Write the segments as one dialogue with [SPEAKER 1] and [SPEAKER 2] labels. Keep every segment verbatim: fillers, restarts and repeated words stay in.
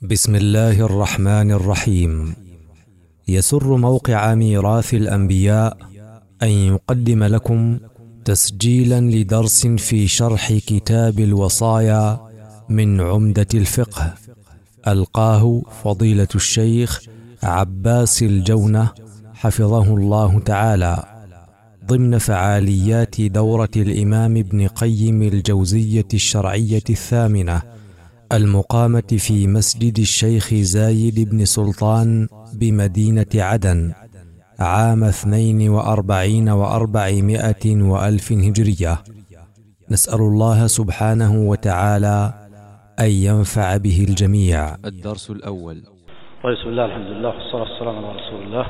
[SPEAKER 1] بسم الله الرحمن الرحيم. يسر موقع ميراث الأنبياء أن يقدم لكم تسجيلا لدرس في شرح كتاب الوصايا من عمدة الفقه، ألقاه فضيلة الشيخ عباس الجونة حفظه الله تعالى ضمن فعاليات دورة الإمام ابن قيم الجوزية الشرعية الثامنة المقامة في مسجد الشيخ زايد بن سلطان بمدينة عدن عام اثنين وأربعين وأربعمائة وألف هجرية. نسأل الله سبحانه وتعالى أن ينفع به الجميع.
[SPEAKER 2] الدرس الأول.
[SPEAKER 3] بسم الله الحمد لله والصلاة والسلام على رسول الله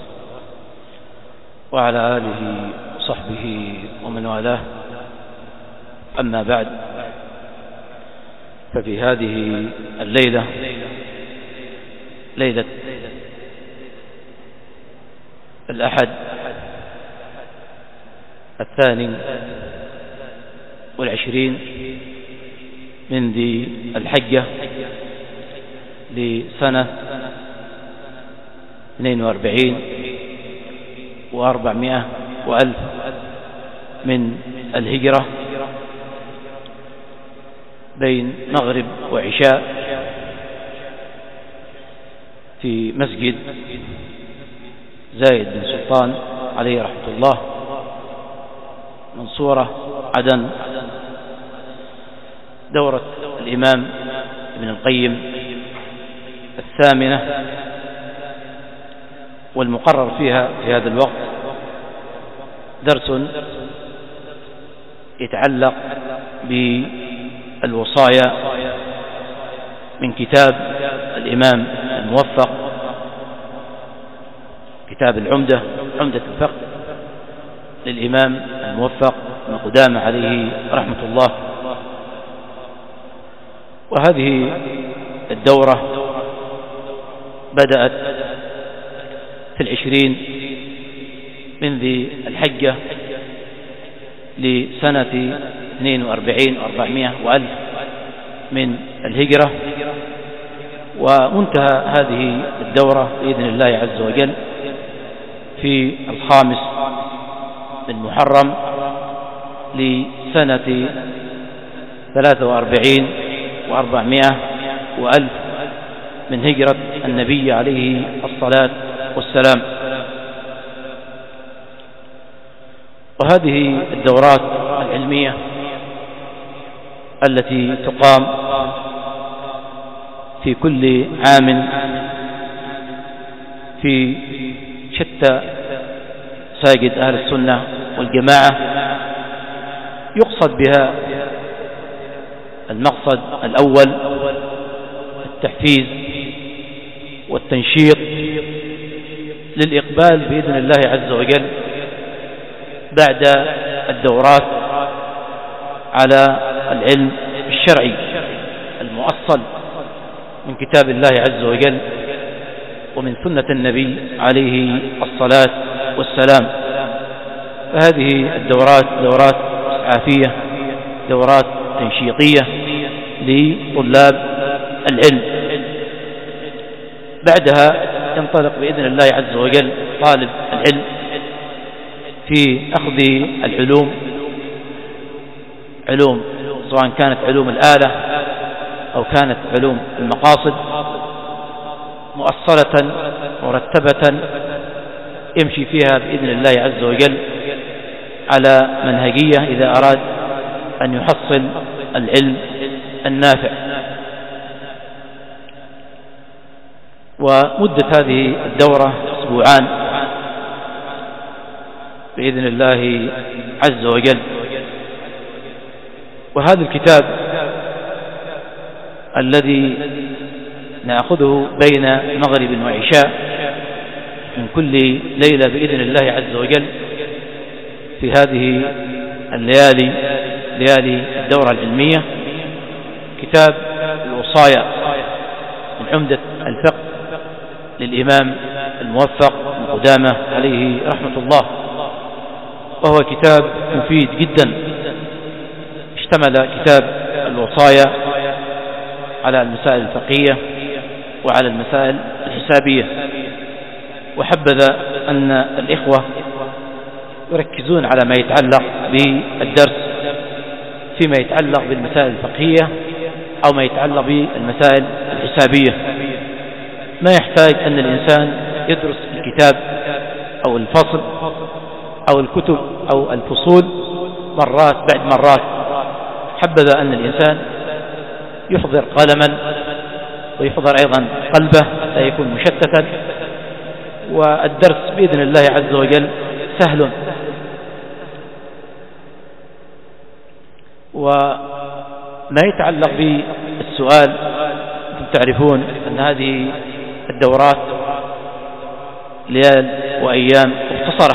[SPEAKER 3] وعلى آله وصحبه ومن والاه، أما بعد، ففي هذه الليلة، ليلة الأحد الثاني والعشرين من ذي الحجة لسنة اثنين وأربعين وأربعمائة وألف من الهجرة، بين مغرب وعشاء، في مسجد زايد بن سلطان عليه رحمة الله، منصورة عدن، دورة الإمام ابن القيم الثامنة، والمقرر فيها في هذا الوقت درس يتعلق بالوصايا من كتاب الإمام الموفق، كتاب العمدة، عمدة الفقه للإمام الموفق ابن قدامة عليه رحمة الله. وهذه الدورة بدأت في العشرين من ذي الحجة لسنة اثنين وأربعين وأربعمائة وألف من الهجرة، ومنتهى هذه الدورة بإذن الله عز وجل في الخامس من محرم لسنة ثلاثة وأربعين وأربعمائة وألف من هجرة النبي عليه الصلاة والسلام. وهذه الدورات العلمية التي تقام في كل عام في شتى ساجد أهل السنة والجماعة، يقصد بها المقصد الأول التحفيز والتنشيط للإقبال بإذن الله عز وجل بعد الدورات على العلم الشرعي المؤصل من كتاب الله عز وجل ومن سنة النبي عليه الصلاة والسلام. فهذه الدورات دورات إسعافية، دورات تنشيطية لطلاب العلم. بعدها ينطلق بإذن الله عز وجل طالب العلم في أخذ العلوم، علوم سواء كانت علوم الآلة أو كانت علوم المقاصد، مؤصلة مرتبة يمشي فيها بإذن الله عز وجل على منهجية إذا أراد أن يحصل العلم النافع. ومدة هذه الدورة أسبوعان بإذن الله عز وجل. وهذا الكتاب الذي نأخذه بين مغرب وعشاء من كل ليلة بإذن الله عز وجل في هذه الليالي، ليالي الدورة العلمية، كتاب الوصايا من عمدة الفقه للإمام الموفق ابن قدامة عليه رحمة الله. وهو كتاب مفيد جدا، اشتمل كتاب الوصايا على المسائل الفقهية وعلى المسائل الحسابية. وحبذا أن الإخوة يركزون على ما يتعلق بالدرس فيما يتعلق بالمسائل الفقهية أو ما يتعلق بالمسائل الحسابية. ما يحتاج أن الإنسان يدرس الكتاب أو الفصل أو الكتب أو الفصول مرات بعد مرات. حبذا أن الإنسان يحضر قلما ويحضر أيضا قلبه لا يكون مشتتا، والدرس بإذن الله عز وجل سهل. وما يتعلق بالسؤال، أنتم تعرفون أن هذه الدورات ليال وأيام مختصرة،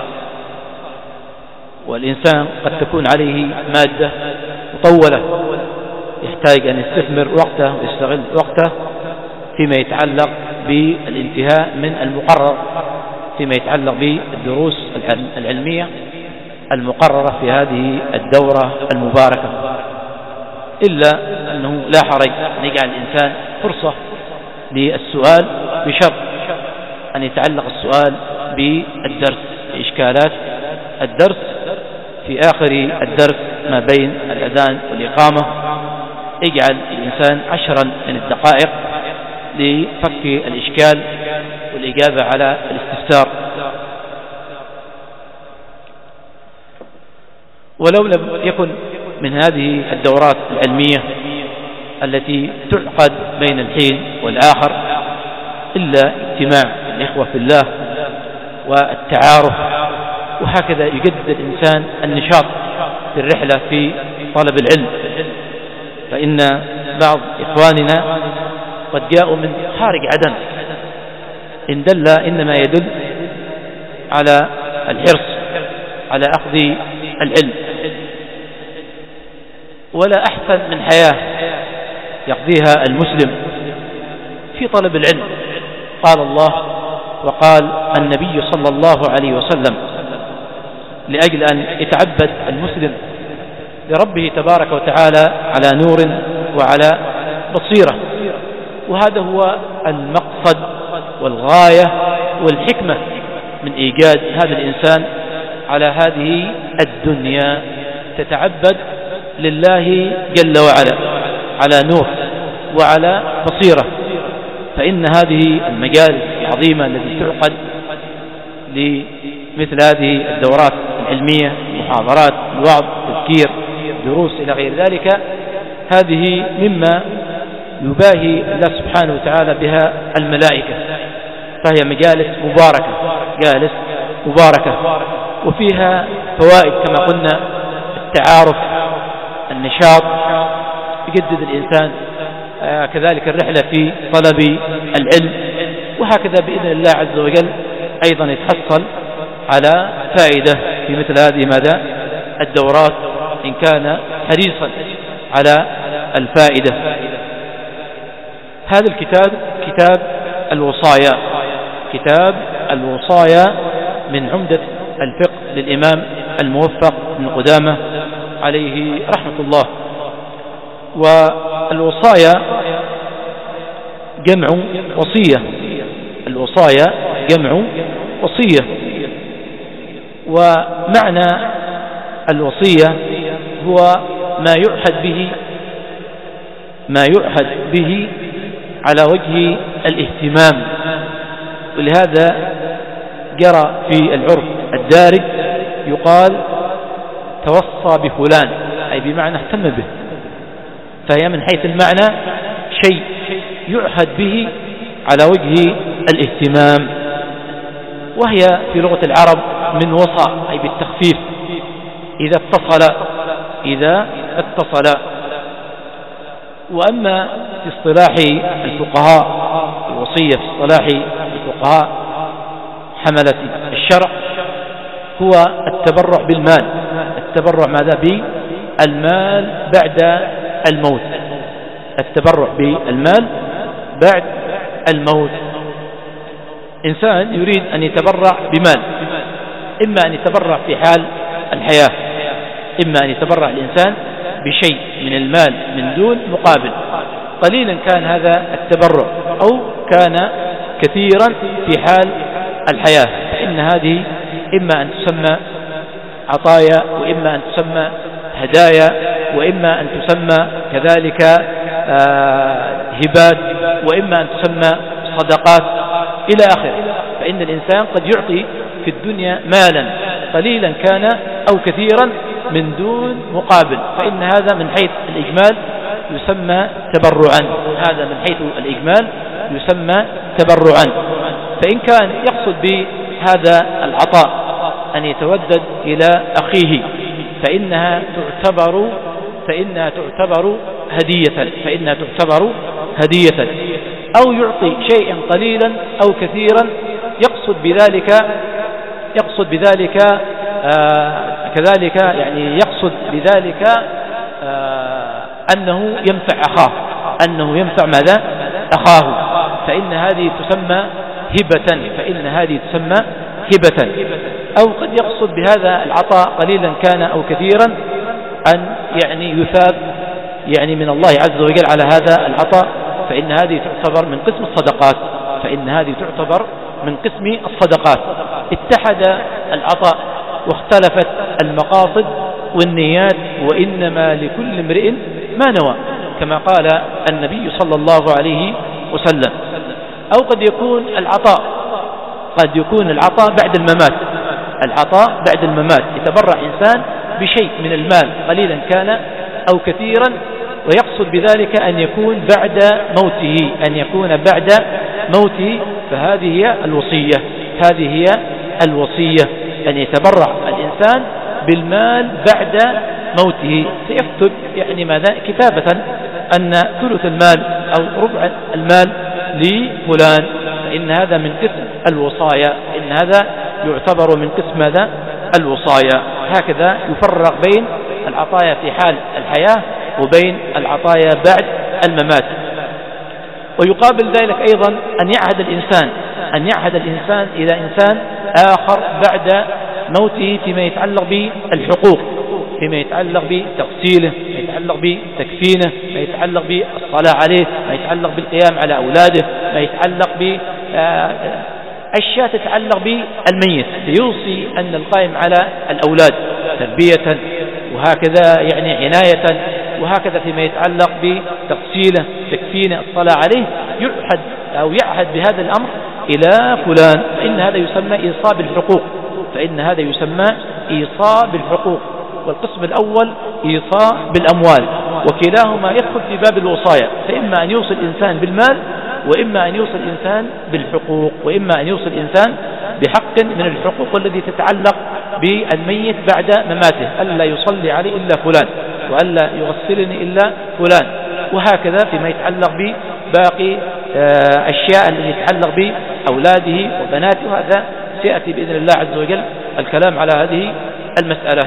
[SPEAKER 3] والإنسان قد تكون عليه مادة مطولة يحتاج أن يستثمر وقته ويستغل وقته فيما يتعلق بالانتهاء من المقرر، فيما يتعلق بالدروس العلمية المقررة في هذه الدورة المباركة. إلا أنه لا حرج أن يجعل الإنسان فرصة للسؤال بشرط أن يتعلق السؤال بالدرس، بإشكالات الدرس في آخر الدرس ما بين الأذان والإقامة. يجعل الإنسان عشرا من الدقائق لفك الإشكال والإجابة على الاستفسار. ولو لم يكن من هذه الدورات العلمية التي تعقد بين الحين والآخر إلا اجتماع الإخوة في الله والتعارف، وهكذا يجدد الإنسان النشاط في الرحلة في طلب العلم. فإن بعض إخواننا قد جاءوا من خارج عدن، إن دل إنما يدل على الحرص على أخذ العلم. ولا أحسن من حياة يقضيها المسلم في طلب العلم. قال الله وقال النبي صلى الله عليه وسلم لأجل أن يتعبد المسلم لربه تبارك وتعالى على نور وعلى بصيرة، وهذا هو المقصد والغاية والحكمة من إيجاد هذا الإنسان على هذه الدنيا، تتعبد لله جل وعلا على نور وعلى بصيرة. فإن هذه المجالس العظيمة التي تعقد لمثل هذه الدورات العلمية، محاضرات، الوعظ، تذكير، دروس إلى غير ذلك، هذه مما يباهي الله سبحانه وتعالى بها الملائكة، فهي مجالس مباركة، جالس مباركة، وفيها فوائد كما قلنا: التعارف، النشاط، يجدد الإنسان، آه كذلك الرحلة في طلب العلم، وهكذا بإذن الله عز وجل أيضا يتحصل على فائدة في مثل هذه ماذا الدورات إن كان حريصا على الفائدة. هذا الكتاب كتاب الوصايا، كتاب الوصايا من عمدة الفقه للإمام الموفق بن قدامة عليه رحمة الله. والوصايا جمع وصية، الوصايا جمع وصية، ومعنى الوصية هو ما يعهد به ما يعهد به على وجه الاهتمام. ولهذا جرى في العرف الدارج يقال توصى بفلان، أي بمعنى اهتم به، فهي من حيث المعنى شيء يعهد به على وجه الاهتمام. وهي في لغة العرب من وصى، أي بالتخفيف، إذا اتصل إذا اتصل. وأما في اصطلاح الفقهاء، الوصية في اصطلاح الفقهاء حملة الشرع هو التبرع بالمال، التبرع ماذا بالمال بعد الموت، التبرع بالمال بعد الموت. إنسان يريد أن يتبرع بمال، إما أن يتبرع في حال الحياة، إما أن يتبرع الإنسان بشيء من المال من دون مقابل، قليلا كان هذا التبرع، أو كان كثيرا في حال الحياة، فإن هذه إما أن تسمى عطايا، وإما أن تسمى هدايا، وإما أن تسمى كذلك هبات، وإما أن تسمى صدقات إلى آخره. فإن الإنسان قد يعطي في الدنيا مالا قليلا كان أو كثيرا من دون مقابل، فإن هذا من حيث الإجمال يسمى تبرعا، هذا من حيث الإجمال يسمى تبرعا. فإن كان يقصد بهذا العطاء أن يتودد إلى أخيه فإنها تعتبر فإنها تعتبر هدية فإنها تعتبر هدية أو يعطي شيئا قليلا أو كثيرا يقصد بذلك يقصد بذلك آه كذلك يعني يقصد بذلك آه أنه ينفع أخاه أنه ينفع ماذا أخاه، فإن هذه تسمى هبة فإن هذه تسمى هبة. أو قد يقصد بهذا العطاء قليلا كان أو كثيرا أن يعني يثاب يعني من الله عز وجل على هذا العطاء، فإن هذه تعتبر من قسم الصدقات فإن هذه تعتبر من قسم الصدقات. اتحد العطاء واختلفت المقاصد والنيات، وإنما لكل امرئ ما نوى كما قال النبي صلى الله عليه وسلم. أو قد يكون العطاء قد يكون العطاء بعد الممات العطاء بعد الممات يتبرع إنسان بشيء من المال قليلا كان أو كثيرا، ويقصد بذلك أن يكون بعد موته أن يكون بعد موته فهذه هي الوصية هذه هي الوصية أن يتبرع الإنسان بالمال بعد موته، سيكتب يعني ماذا كتابة أن ثلث المال أو ربع المال لفلان، فإن هذا من قسم الوصايا إن هذا يعتبر من قسم ماذا الوصايا. هكذا يفرق بين العطايا في حال الحياة وبين العطايا بعد الممات. ويقابل ذلك أيضا أن يعهد الإنسان أن يعهد الإنسان إلى إنسان آخر بعد موته فيما يتعلق بالحقوق، فيما يتعلق بتغسيله، ما يتعلق بتكفينه، ما يتعلق بالصلاة عليه، ما يتعلق بالقيام على أولاده، ما يتعلق ب أشياء تتعلق بالميت، ليوصي أن القائم على الأولاد تربية وهكذا يعني عناية، وهكذا فيما يتعلق بتغسيله تكفينه الصلاة عليه يعهد أو يعهد بهذا الأمر إلى فلان، فإن هذا يسمى إيصاء بالحقوق فإن هذا يسمى إيصاء بالحقوق. والقسم الأول إيصاء بالأموال، وكلاهما يدخل في باب الوصايا، فإما أن يوصل الإنسان بالمال وإما أن يوصل الإنسان بالحقوق، وإما أن يوصل الإنسان بحق من الحقوق التي تتعلق بالميت بعد مماته، ألا يصلي عليه إلا فلان وألا يغسلني إلا فلان، وهكذا فيما يتعلق بباقي أشياء التي يتعلق بأولاده وبناته. هذا سيأتي بإذن الله عز وجل الكلام على هذه المسألة.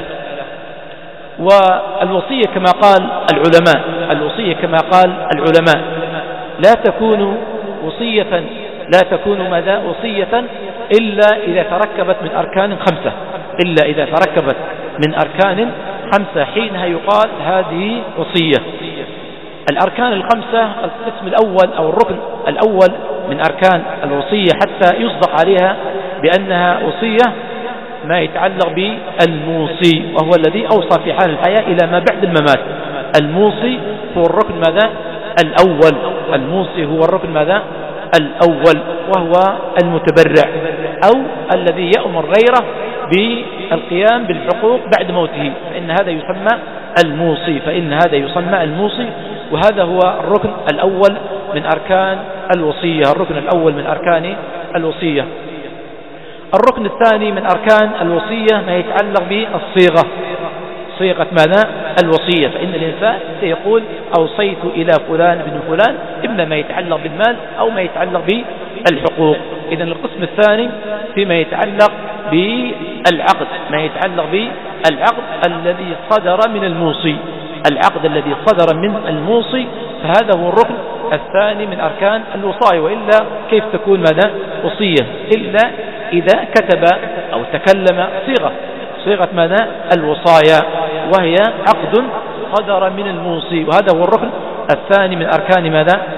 [SPEAKER 3] والوصية كما قال العلماء الوصية كما قال العلماء لا تكون وصية لا تكون ماذا وصية إلا إذا تركبت من أركان خمسة إلا إذا تركبت من أركان خمسة حينها يقال هذه وصية. الأركان الخمسة القسم الأول أو الركن الأول من أركان الوصية حتى يصدق عليها بأنها وصية ما يتعلق بالموصي، وهو الذي أوصى في حال الحياة إلى ما بعد الممات. الموصي هو الركن ماذا الأول الموصي هو الركن ماذا الأول، وهو المتبرع أو الذي يأمر غيره بالقيام بالحقوق بعد موته، فإن هذا يسمى الموصي فإن هذا يسمى الموصي وهذا هو الركن الأول من أركان الوصية الركن الأول من أركان الوصية. الركن الثاني من أركان الوصية ما يتعلق بالصيغة صيغة ماذا الوصية، فإن الإنسان سيقول أوصيت إلى فلان بن فلان إما ما يتعلق بالمال أو ما يتعلق بالحقوق. إذن القسم الثاني فيما يتعلق بالعقد ما يتعلق بالعقد الذي صدر من الموصي العقد الذي صدر من الموصي فهذا هو الركن الثاني من أركان الوصاية. وإلا كيف تكون ماذا وصية إلا إذا كتب أو تكلم صيغة صيغة ماذا الوصايا، وهي عقد صدر من الموصي، وهذا هو الركن الثاني من أركان ماذا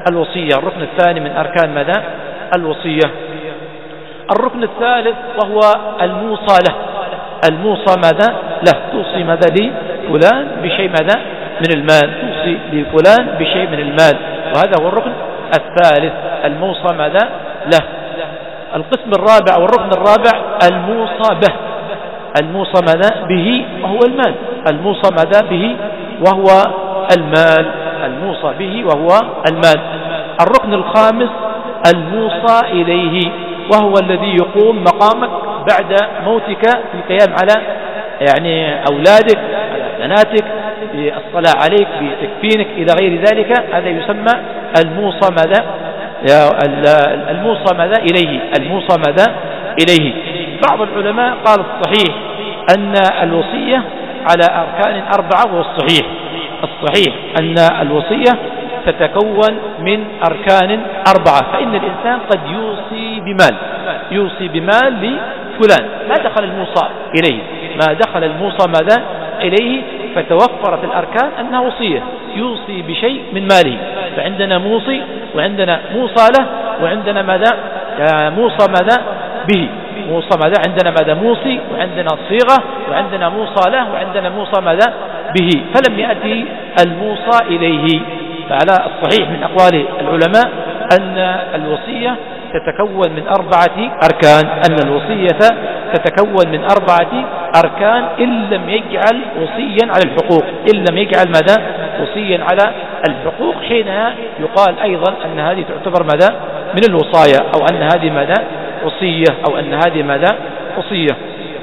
[SPEAKER 3] الوصية، الركن الثاني من أركان ماذا؟ الوصية. الركن الثالث وهو الموصى له، الموصى ماذا؟ له، توصي ماذا لفلان بشيء ماذا؟ من المال، توصي لفلان بشيء من المال، وهذا هو الركن الثالث، الموصى ماذا؟ له. القسم الرابع والركن الرابع الموصى به، الموصى ماذا؟ به وهو المال، الموصى ماذا؟ به وهو المال، الموصى به وهو المال. الركن الخامس الموصى إليه، وهو الذي يقوم مقامك بعد موتك في القيام على يعني أولادك، على بناتك، بالصلاة عليك، بتكفينك إلى غير ذلك، هذا يسمى الموصى ماذا؟ الموصى ماذا؟ إليه، الموصى ماذا؟ إليه. بعض العلماء قال الصحيح أن الوصية على أركان أربعة، وهو الصحيح، الصحيح أن الوصية تتكون من أركان أربعة، فإن الإنسان قد يوصي بمال، يوصي بمال لفلان، ما دخل الموصى إليه، ما دخل الموصى ماذا؟ إليه، فتوفرت الأركان أنها وصية، يوصي بشيء من ماله، فعندنا موصي وعندنا موصى له وعندنا ماذا؟ موصى ماذا؟ به، موصى ماذا؟ عندنا ماذا؟ موصي وعندنا صيغة وعندنا موصى له وعندنا موصى ماذا؟ به، فلم يأتي الموصى إليه. فعلى الصحيح من أقوال العلماء أن الوصية تتكون من أربعة أركان، أن الوصية تتكون من أربعة أركان إن لم يجعل وصيا على الحقوق، إن لم يجعل ماذا؟ وصيا على الحقوق، حينها يقال أيضا أن هذه تعتبر ماذا؟ من الوصايا، أو أن هذه ماذا؟ وصية، أو أن هذه ماذا؟ وصية.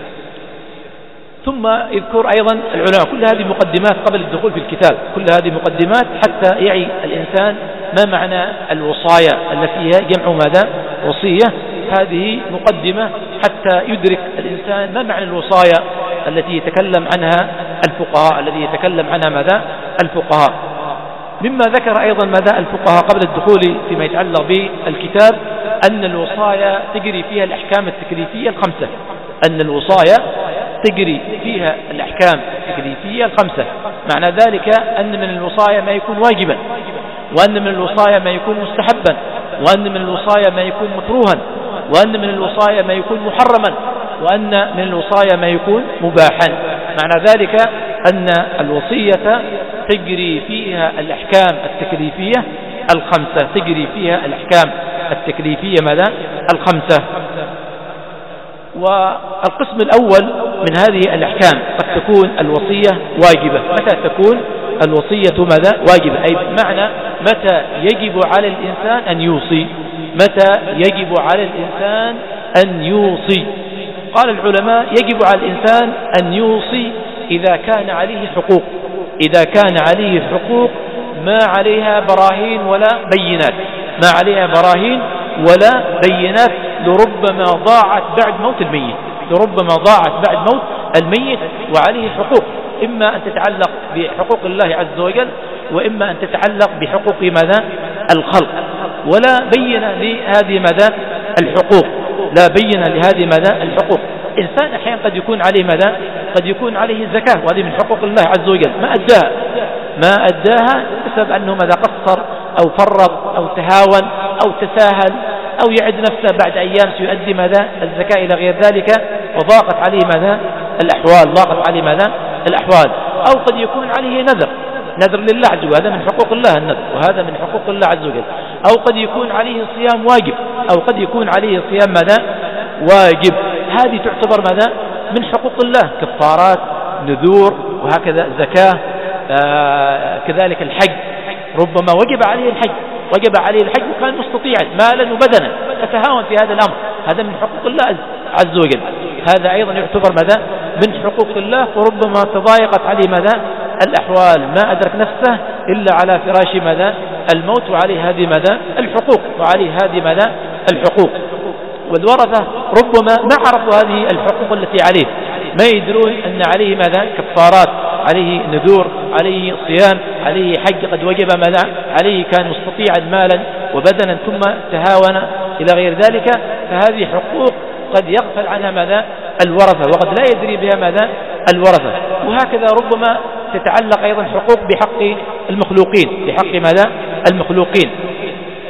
[SPEAKER 3] ثم يذكر أيضا العلماء، كل هذه مقدمات قبل الدخول في الكتاب، كل هذه مقدمات حتى يعي الإنسان ما معنى الوصايا التي هي جمع ماذا؟ وصية. هذه مقدمة حتى يدرك الإنسان ما معنى الوصايا التي يتكلم عنها الفقهاء، الذي يتكلم عنها ماذا؟ الفقهاء. مما ذكر أيضا ماذا الفقهاء قبل الدخول فيما يتعلق بالكتاب، أن الوصايا تجري فيها الأحكام التكليفية الخمسة، أن الوصايا تجري فيها الأحكام التكليفية الخمسة. معنى ذلك أن من الوصايا ما يكون واجبا، وأن من الوصايا ما يكون مستحبا، وأن من الوصايا ما يكون مكروها، وأن من الوصايا ما يكون محرما، وأن من الوصايا ما يكون مباحا. معنى ذلك أن الوصية تجري فيها الأحكام التكليفية الخمسة، تجري فيها الأحكام التكليفية ماذا؟ الخمسة. والقسم الأول من هذه الأحكام قد تكون الوصية واجبة. متى تكون الوصية ماذا؟ واجبة، أي بمعنى متى يجب على الإنسان أن يوصي، متى يجب على الإنسان أن يوصي. قال العلماء يجب على الإنسان أن يوصي إذا كان عليه حقوق، إذا كان عليه حقوق ما عليها براهين ولا بينات، ما عليها براهين ولا بينات، لربما ضاعت بعد موت الميت، لربما ضاعت بعد موت الميت وعليه حقوق، إما أن تتعلق بحقوق الله عز وجل، وإما أن تتعلق بحقوق ماذا؟ الخلق، ولا بين لهذه ماذا؟ الحقوق، لا بين لهذه ماذا؟ الحقوق. إنسان أحيانا قد يكون عليه ماذا؟ قد يكون عليه الزكاة، وهذه من حقوق الله عز وجل، ما أداها ما أداها بسبب أنه ماذا؟ قصر أو فرط أو تهاون أو تساهل أو يعد نفسه بعد أيام سيؤدي ماذا؟ الزكاة إلى غير ذلك، وضاقت عليه ماذا؟ الأحوال، ضاقت عليه ماذا؟ الأحوال. أو قد يكون عليه نذر، نذر لله عز وجل، هذا من حقوق الله النذر، وهذا من حقوق الله عز وجل. أو قد يكون عليه صيام واجب، أو قد يكون عليه صيام ماذا؟ واجب. هذه تعتبر ماذا؟ من حقوق الله، كفارات، نذور، وهكذا زكاة، آه كذلك الحج، ربما وجب عليه الحج، وجب عليه الحج وكان مستطيعا مالا وبدنا، فتهاون في هذا الأمر، هذا من حقوق الله عز وجل. هذا أيضا يعتبر ماذا؟ من حقوق الله، وربما تضايقت عليه ماذا؟ الأحوال، ما أدرك نفسه إلا على فراش ماذا؟ الموت، وعليه هذه ماذا؟ الحقوق، وعليه هذه ماذا؟ الحقوق. والورثة ربما ما عرفوا هذه الحقوق التي عليه، ما يدرون أن عليه ماذا؟ كفارات، عليه نذور، عليه صيام، عليه حج قد وجب ماذا؟ عليه كان مستطيعا مالا وبدنا ثم تهاون إلى غير ذلك، فهذه حقوق قد يغفل عنها ماذا؟ الورثة، وقد لا يدري بها ماذا؟ الورثة. وهكذا ربما تتعلق أيضا حقوق بحق المخلوقين، بحق ماذا؟ المخلوقين.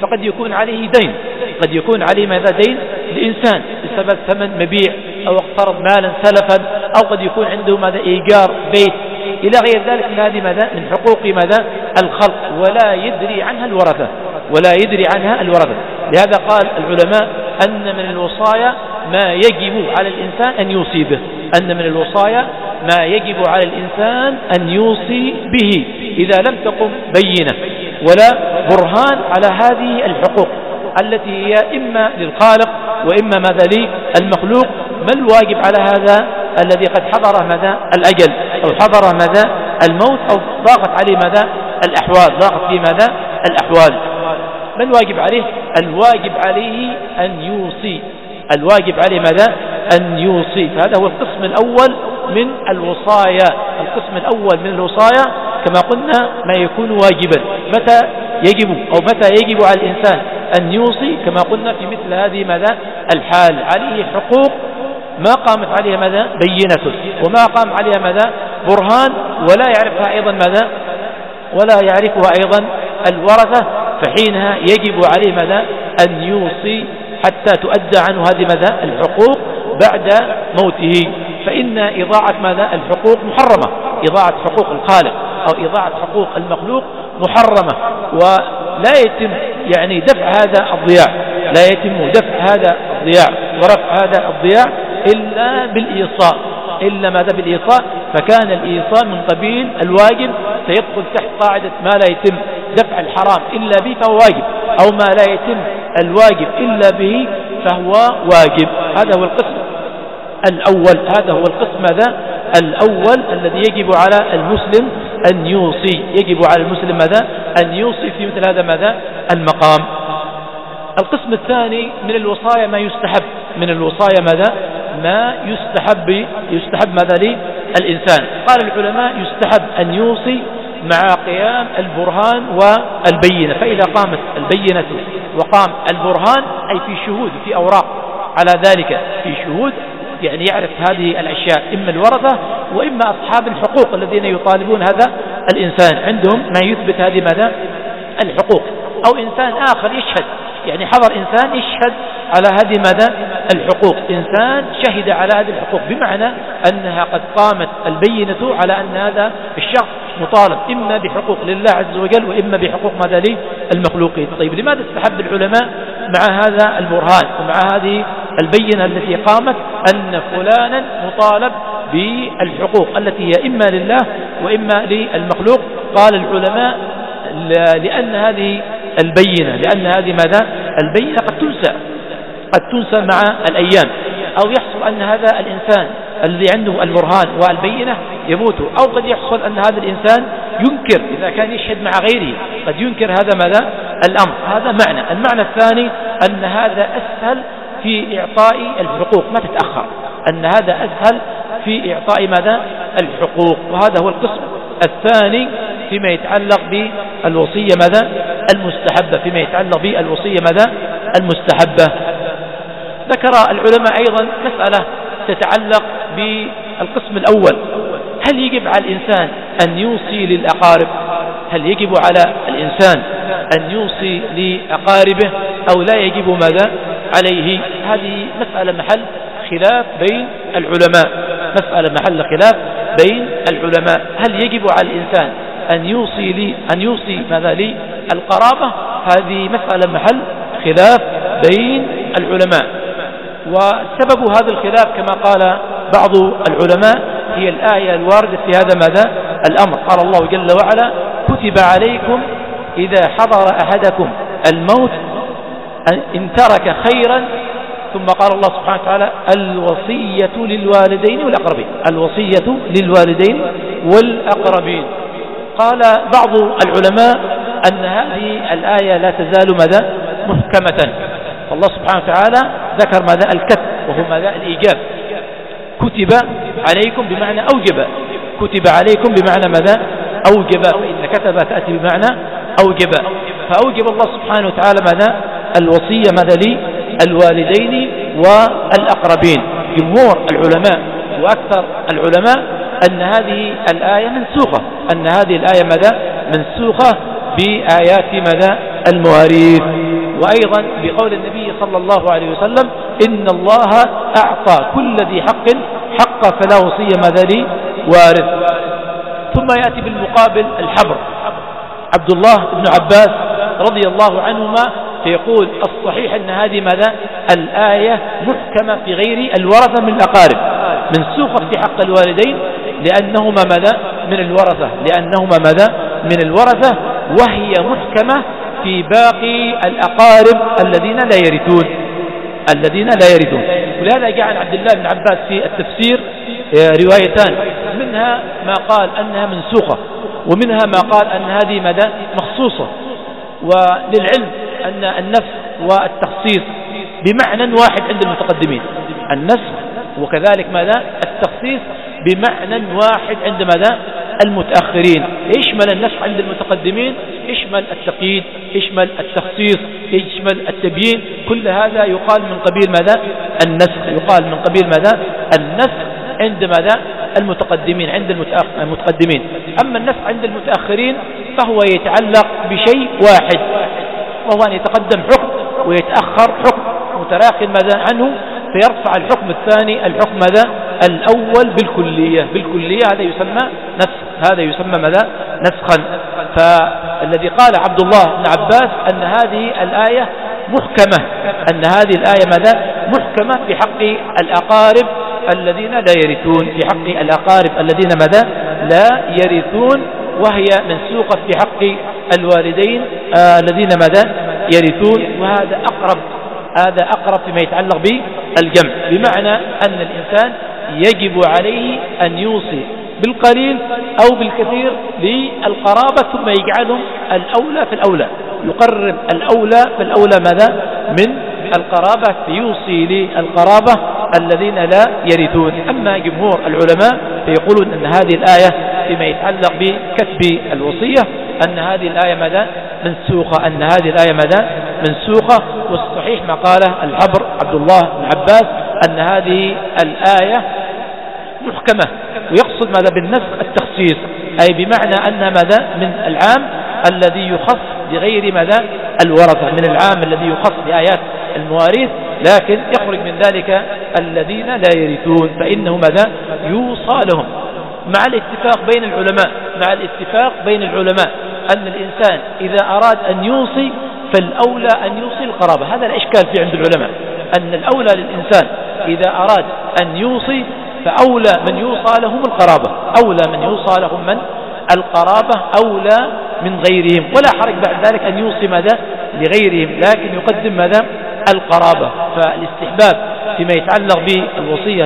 [SPEAKER 3] فقد يكون عليه دين، قد يكون عليه ماذا دين لإنسان بسبب ثمن مبيع أو اقترض مالا سلفا، أو قد يكون عنده ماذا إيجار بيت إلى غير ذلك من هذه ماذا من حقوق ماذا الخلق، ولا يدري عنها الورثة ولا يدري عنها الورثة. لهذا قال العلماء أن من الوصايا ما يجب على الإنسان أن يوصي به، أن من الوصايا ما يجب على الإنسان أن يوصي به إذا لم تقم بينة ولا برهان على هذه الحقوق التي هي إما للخالق وإما ماذا للمخلوق. ما الواجب على هذا الذي قد حضر ماذا الأجل أو حضر ماذا الموت أو ضاقت عليه ماذا الأحوال ضاقت فيه ماذا الأحوال؟ ما الواجب عليه؟ الواجب عليه أن يوصي، الواجب عليه ماذا أن يوصي. هذا هو القسم الأول من الوصايا. القسم الأول من الوصايا كما قلنا ما يكون واجبا. متى يجب أو متى يجب على الإنسان أن يوصي؟ كما قلنا في مثل هذه ماذا الحال عليه حقوق ما قامت عليها ماذا بينة وما قام عليها ماذا برهان، ولا يعرفها أيضا ماذا ولا يعرفها أيضا الورثة، فحينها يجب عليه ماذا أن يوصي حتى تؤدى عنه هذه ماذا الحقوق بعد موته. فإن إضاعة ماذا الحقوق محرمة، إضاعة حقوق الخالق أو إضاعة حقوق المخلوق محرمة، ولا يتم يعني دفع هذا الضياع، لا يتم دفع هذا الضياع ورفع هذا الضياع إلا بالإيصاء، إلا ماذا بالإيصاء. فكان الإيصاء من قبيل الواجب سيدخل تحت قاعدة ما لا يتم دفع الحرام إلا به فهو واجب، أو ما لا يتم الواجب إلا به فهو واجب. هذا هو القسم الأول، هذا هو القسم ماذا الأول الذي يجب على المسلم أن يوصي، يجب على المسلم ماذا أن يوصي في مثل هذا ماذا المقام. القسم الثاني من الوصايا ما يستحب، من الوصايا ماذا ما يستحب يستحب ماذا للإنسان. قال العلماء يستحب أن يوصي مع قيام البرهان والبينة. فإذا قامت البينة وقام البرهان أي في شهود في أوراق على ذلك، في شهود يعني يعرف هذه الأشياء إما الورثة وإما أصحاب الحقوق الذين يطالبون هذا الإنسان، عندهم ما يثبت هذه ماذا الحقوق، أو إنسان آخر يشهد، يعني حضر إنسان يشهد على هذه ماذا الحقوق، إنسان شهد على هذه الحقوق، بمعنى أنها قد قامت البينة على أن هذا الشخص مطالب إما بحقوق لله عز وجل وإما بحقوق ماذا للمخلوقين. طيب لماذا استحب العلماء مع هذا البرهان ومع هذه البينة التي قامت أن فلانا مطالب بالحقوق التي هي إما لله وإما للمخلوق؟ قال العلماء لأن هذه البينة لأن هذه ماذا البينة قد تنسى، قد تنسى مع الأيام، أو يحصل أن هذا الإنسان الذي عنده البرهان والبينة يموت، أو قد يحصل أن هذا الإنسان ينكر إذا كان يشهد مع غيره، قد ينكر هذا ماذا الأمر. هذا معنى. المعنى الثاني أن هذا أسهل في إعطاء الحقوق، ما تتأخر، أن هذا أسهل في إعطاء ماذا الحقوق. وهذا هو القسم الثاني فيما يتعلق بالوصية ماذا المستحبة، فيما يتعلق بالوصية ماذا المستحبة. ذكر العلماء أيضا مسألة تتعلق بالقسم الأول، هل يجب على الإنسان أن يوصي للأقارب؟ هل يجب على الإنسان أن يوصي لأقاربه أو لا يجب ماذا عليه؟ هذه مسألة محل خلاف بين العلماء، مسألة محل خلاف بين العلماء. هل يجب على الإنسان أن يوصي لي أن يوصي ماذا لي القرابة؟ هذه مسألة محل خلاف بين العلماء، وسبب هذا الخلاف كما قال بعض العلماء هي الآية الواردة في هذا ماذا الأمر. قال الله جل وعلا: كتب عليكم إذا حضر أحدكم الموت إن ترك خيرا، ثم قال الله سبحانه وتعالى: الوصية للوالدين والأقربين، الوصية للوالدين والأقربين. قال بعض العلماء أن هذه الآية لا تزال ماذا محكمة، فالله سبحانه وتعالى ذكر ماذا الكتب وهو ماذا الإيجاب، كتب عليكم بمعنى أوجب، كتب عليكم بمعنى ماذا أوجب، فإن كتب تأتي بمعنى أوجب، فأوجب الله سبحانه وتعالى ماذا الوصية ماذا لي الوالدين والأقربين. جمهور العلماء وأكثر العلماء أن هذه الآية منسوخة، أن هذه الآية ماذا منسوخة بآيات ماذا المواريث. وأيضا بقول النبي صلى الله عليه وسلم إن الله أعطى كل ذي حق حق فلا وصية ماذا لي وارث. ثم يأتي بالمقابل الحبر. عبد الله بن عباس رضي الله عنهما فيقول الصحيح أن هذه ماذا الآية محكمة في غير الورثة من الأقارب، منسوخة في حق الوالدين لأنهما ماذا من الورثة لأنهما ماذا من الورثة وهي محكمة في باقي الأقارب الذين لا يرثون الذين لا يرثون. ولهذا جاء عن عبد الله بن عباس في التفسير روايتان، منها ما قال أنها منسوخة ومنها ما قال أن هذه ماذا مخصوصة. وللعلم أن النسخ والتخصيص بمعنى واحد عند المتقدمين، النسخ وكذلك ماذا التخصيص بمعنى واحد عند ماذا المتأخرين. يشمل النسخ عند المتقدمين، يشمل التقييد، يشمل التخصيص، يشمل التبيين، كل هذا يقال من قبيل ماذا النسخ يقال من قبيل ماذا النسخ عند ماذا المتقدمين عند المتقدمين. أما النسخ عند المتأخرين فهو يتعلق بشيء واحد، وهو أن يتقدم حكم ويتأخر حكم متراخٍ ماذا عنه فيرفع الحكم الثاني الحكم ماذا الأول بالكلية بالكلية هذا يسمى نسخ هذا يسمى ماذا نسخا. فالذي قال عبد الله بن عباس أن هذه الآية محكمة أن هذه الآية ماذا محكمة في حق الأقارب الذين لا يرثون في حق الأقارب الذين ماذا لا يرثون، وهي منسوخة في حق الوالدين آه الذين ماذا يرثون. وهذا أقرب هذا أقرب فيما يتعلق بالجمع، بمعنى أن الإنسان يجب عليه أن يوصي بالقليل أو بالكثير للقرابة ثم يجعلهم الأولى في الأولى، يقرب الأولى في الأولى ماذا من القرابة فيوصي للقرابة الذين لا يرثون. أما جمهور العلماء فيقولون أن هذه الآية فيما يتعلق بكتب الوصية أن هذه الآية ماذا منسوخة أن هذه الآية ماذا منسوخة. والصحيح ما قاله الحبر عبد الله بن عباس أن هذه الآية محكمة، ويقصد ماذا بالنسخ التخصيص، أي بمعنى أنها ماذا من العام الذي يخص بغير ماذا الورثة من العام الذي يخص بآيات المواريث، لكن يخرج من ذلك الذين لا يرثون فإنه ماذا يوصى لهم، مع الاتفاق بين العلماء مع الاتفاق بين العلماء أن الإنسان إذا أراد أن يوصي فالأولى أن يوصي القرابة. هذا الإشكال في عند العلماء أن الأولى للإنسان إذا أراد أن يوصي فأولى من يوصى لهم القرابة أولى من يوصى لهم من القرابة أولى من غيرهم، ولا حرج بعد ذلك أن يوصي ماذا لغيرهم، لكن يقدم ماذا القرابة. فالاستحباب فيما يتعلق بالوصية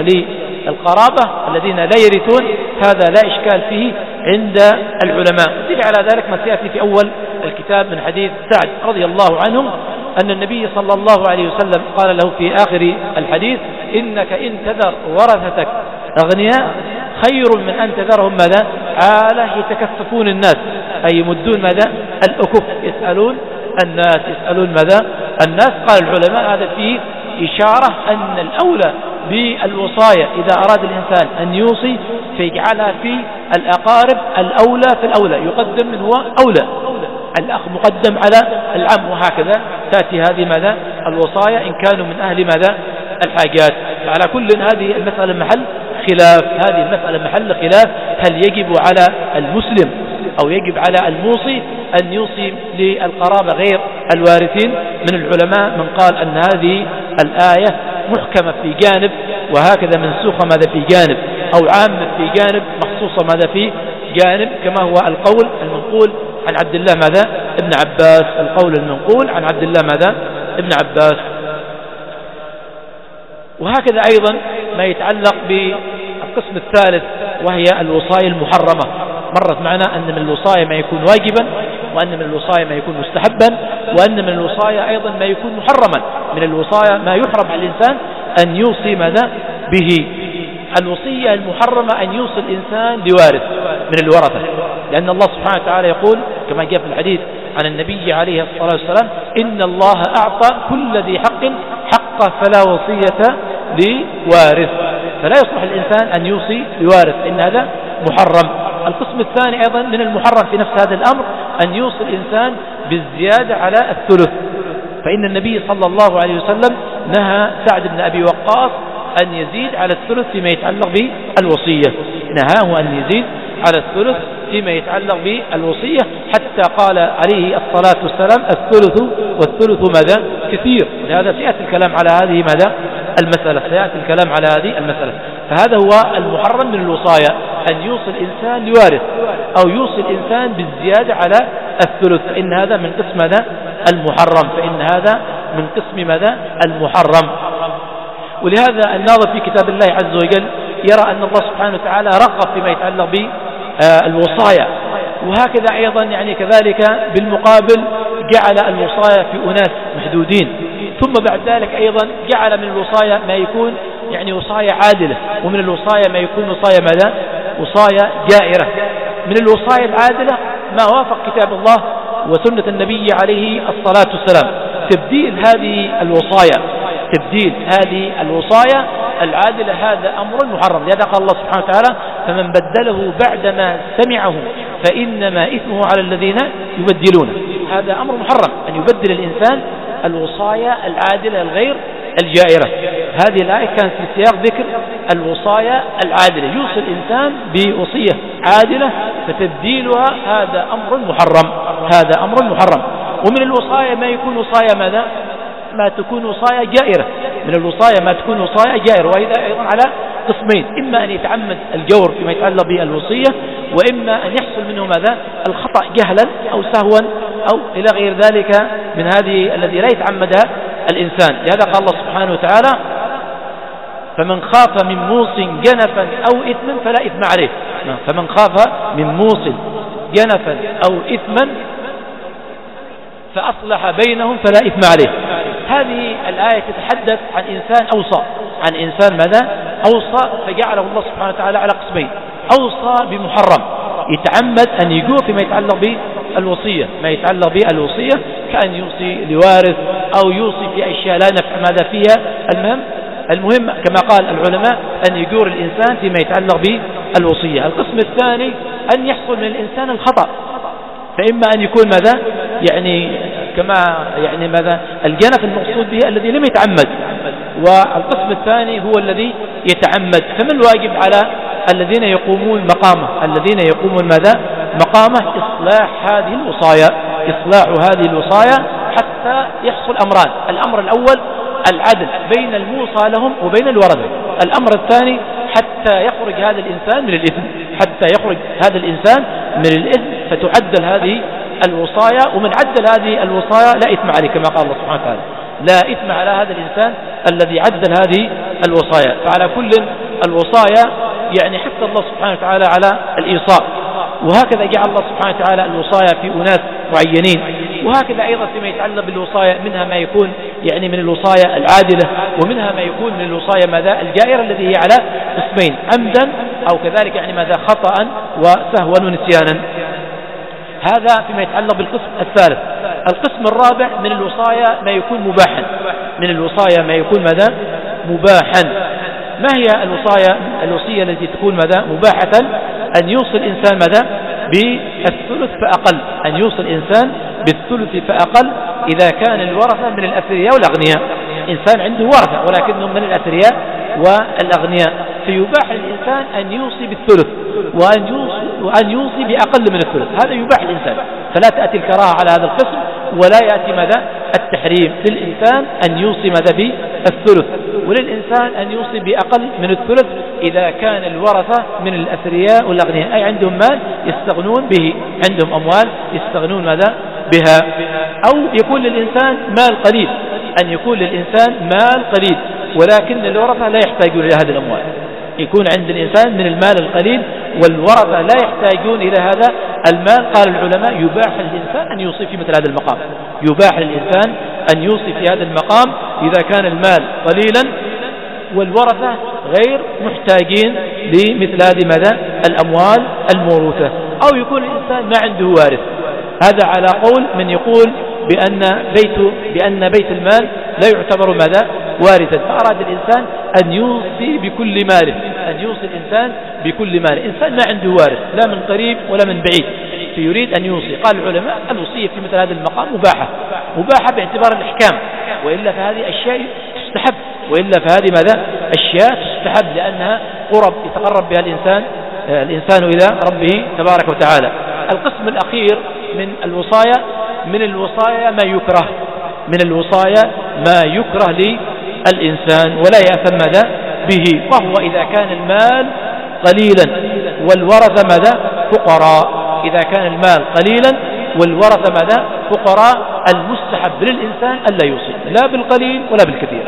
[SPEAKER 3] للقرابة الذين لا يرثون هذا لا إشكال فيه عند العلماء. دل على ذلك ما سيأتي في أول الكتاب من حديث سعد رضي الله عنهم أن النبي صلى الله عليه وسلم قال له في آخر الحديث إنك إن تذر ورثتك أغنياء خير من أن تذرهم ماذا عالة يتكففون الناس، أي يمدون ماذا الأكف يسألون الناس يسألون ماذا الناس. قال العلماء هذا فيه إشارة أن الأولى بالوصايا إذا أراد الإنسان أن يوصي فيجعلها في الأقارب الأولى في الأولى، يقدم من هو أولى الأخ مقدم على العم، وهكذا تأتي هذه ماذا الوصايا إن كانوا من أهل ماذا الحاجات. على كل هذه المسألة محل خلاف هذه المسألة محل خلاف هل يجب على المسلم أو يجب على الموصي أن يوصي للقرابة غير الوارثين. من العلماء من قال أن هذه الآية محكمة في جانب وهكذا منسوخة ماذا في جانب، أو عامة في جانب مخصوصة ماذا في جانب، كما هو القول المنقول عن عبد الله ماذا ابن عباس القول المنقول عن عبد الله ماذا ابن عباس. وهكذا أيضا ما يتعلق بالقسم الثالث وهي الوصايا المحرمة. مرت معنا أن من الوصايا ما يكون واجبا، وأن من الوصايا ما يكون مستحبا، وأن من الوصايا أيضا ما يكون محرما. من الوصايا ما يحرم على الإنسان أن يوصي ماذا به. الوصية المحرمة أن يوصي الإنسان لوارث من الورثة، لأن الله سبحانه وتعالى يقول كما جاء في الحديث عن النبي عليه الصلاة والسلام إن الله أعطى كل ذي حق حقه فلا وصية لوارث، فلا يصلح الإنسان أن يوصي لوارث إن هذا محرم. القسم الثاني أيضا من المحرم في نفس هذا الأمر أن يوصي الإنسان بالزيادة على الثلث، فإن النبي صلى الله عليه وسلم نهى سعد بن أبي وقاص أن يزيد على الثلث فيما يتعلق بالوصية، نهاه أن يزيد على الثلث فيما يتعلق بالوصية، حتى قال عليه الصلاة والسلام الثلث والثلث ماذا كثير. لهذا سيأتي الكلام على هذه ماذا المسألة، سيأتي الكلام على هذه المسألة. فهذا هو المحرم من الوصايا، أن يوصي الإنسان لوارث أو يوصي الإنسان بالزيادة على الثلث، فإن هذا من قسم ماذا المحرم، فإن هذا من قسم ماذا المحرم. ولهذا الناظر في كتاب الله عز وجل يرى أن الله سبحانه وتعالى رغب فيما يتعلق بالوصايا، وهكذا أيضا يعني كذلك بالمقابل جعل الوصايا في أناس محدودين، ثم بعد ذلك أيضا جعل من الوصايا ما يكون يعني وصايا عادلة، ومن الوصايا ما يكون وصايا ماذا وصايا جائرة. من الوصايا العادلة ما وافق كتاب الله وسنة النبي عليه الصلاة والسلام. تبديل هذه الوصايا تبديل هذه الوصايا العادلة هذا أمر محرم. لهذا قال الله سبحانه وتعالى فمن بدله بعدما سمعه فإنما إثمه على الذين يبدلونه. هذا أمر محرم أن يبدل الإنسان الوصايا العادلة الغير الجائرة. هذه الآية كانت في سياق ذكر الوصايا العادلة، يوصي الإنسان بوصية عادلة فتبديلها هذا أمر محرم، هذا أمر محرم. ومن الوصايا ما يكون وصايا ماذا ما تكون وصايا جائرة، من الوصايا ما تكون وصايا جائرة، وإذا أيضا على قسمين، إما أن يتعمد الجور فيما يتعلق بالوصية، وإما أن يحصل منه ماذا الخطأ جهلا أو سهوا أو إلى غير ذلك من هذه الذي لا يتعمدها الإنسان. لهذا قال الله سبحانه وتعالى فمن خاف من موص جنفا أو إثما فلا إثم عليه. فمن خاف من موص جنفا أو إثما فأصلح بينهم فلا إثم عليه. هذه الآية تتحدث عن إنسان أوصى، عن إنسان ماذا أوصى فجعله الله سبحانه وتعالى على قسمين. أوصى بمحرم يتعمد أن يجور فيما يتعلق بالوصية، ما يتعلق بالوصية كأن يوصي لوارث أو يوصي في أشياء لا نفع ماذا فيها. المهم المهم كما قال العلماء أن يجور الإنسان فيما يتعلق بالوصية. القسم الثاني أن يحصل من الإنسان الخطأ، فإما أن يكون ماذا يعني كما يعني ماذا الجنف المقصود به الذي لم يتعمد، والقسم الثاني هو الذي يتعمد. فما الواجب على الذين يقومون مقامه الذين يقومون ماذا مقامه إصلاح هذه الوصايا، إصلاح هذه الوصايا حتى يحصل أمران. الأمر الأول العدل بين الموصى لهم وبين الورثة. الأمر الثاني حتى يخرج هذا الإنسان من الإثم، حتى يخرج هذا الإنسان من الإثم فتعدل هذه الوصايا، ومن عدل هذه الوصايا لا إثم عليه كما قال الله سبحانه وتعالى، لا إثم على هذا الإنسان الذي عدل هذه الوصايا. فعلى كل الوصايا يعني حث الله سبحانه وتعالى على الإيصاء، وهكذا جعل الله سبحانه وتعالى الوصايا في أناس معينين. وهكذا أيضا فيما يتعلق بالوصايا منها ما يكون يعني من الوصايا العادلة، ومنها ما يكون من الوصايا ماذا الجائرة الذي هي على قسمين، عمدا أو كذلك يعني ماذا خطأ وسهوا ونسيانا. هذا فيما يتعلق بالقسم الثالث. القسم الرابع من الوصايا ما يكون مباحا، من الوصايا ما يكون ماذا مباحا. ما هي الوصايا الوصية التي تكون ماذا مباحة؟ أن يوصي الإنسان ماذا بالثلث فأقل، أن يوصي الإنسان بالثلث فأقل إذا كان الورثة من الأثرياء والأغنياء. إنسان عنده ورثة ولكنهم من الأثرياء والأغنياء، فيباح الإنسان أن يوصي بالثلث وأن يوصي, وأن يوصي بأقل من الثلث. هذا يباح الإنسان، فلا تأتي الكراهة على هذا القسم، ولا يأتي ماذا التحريم. للإنسان أن يوصي ماذا بالثلث، وللإنسان أن يوصي بأقل من الثلث إذا كان الورثة من الأثرياء والأغنياء، أي عندهم مال يستغنون به، عندهم أموال يستغنون ماذا بها. أو يكون للإنسان مال قليل، أن يكون للإنسان مال قليل ولكن الورثة لا يحتاجون إلى هذه الأموال. يكون عند الإنسان من المال القليل والورثة لا يحتاجون إلى هذا المال. قال العلماء يباح للإنسان أن يوصي في مثل هذا المقام، يباح للإنسان أن يوصي في هذا المقام إذا كان المال قليلا والورثة غير محتاجين لمثل هذه ماذا الأموال الموروثة. أو يكون الإنسان ما عنده وارث، هذا على قول من يقول بأن بيت بأن بيت المال لا يعتبر ماذا وارثا، فأراد الإنسان أن يوصي بكل ماله، أن يوصي الإنسان بكل ماله. إنسان ما عنده وارث لا من قريب ولا من بعيد فيريد أن يوصي، قال العلماء الوصية في مثل هذا المقام مباحة، مباحة باعتبار الإحكام، وإلا فهذه أشياء تستحب، وإلا فهذه ماذا أشياء تستحب لأنها قرب يتقرب بها الإنسان الإنسان إلى ربه تبارك وتعالى. القسم الأخير من الوصايا، من الوصايا ما يكره، من الوصايا ما يكره للإنسان ولا يأثم ماذا به، وهو إذا كان المال قليلا والورثة ماذا فقراء. إذا كان المال قليلا والورثة ماذا فقراء، المستحب للإنسان ألا يوصي لا بالقليل ولا بالكثير،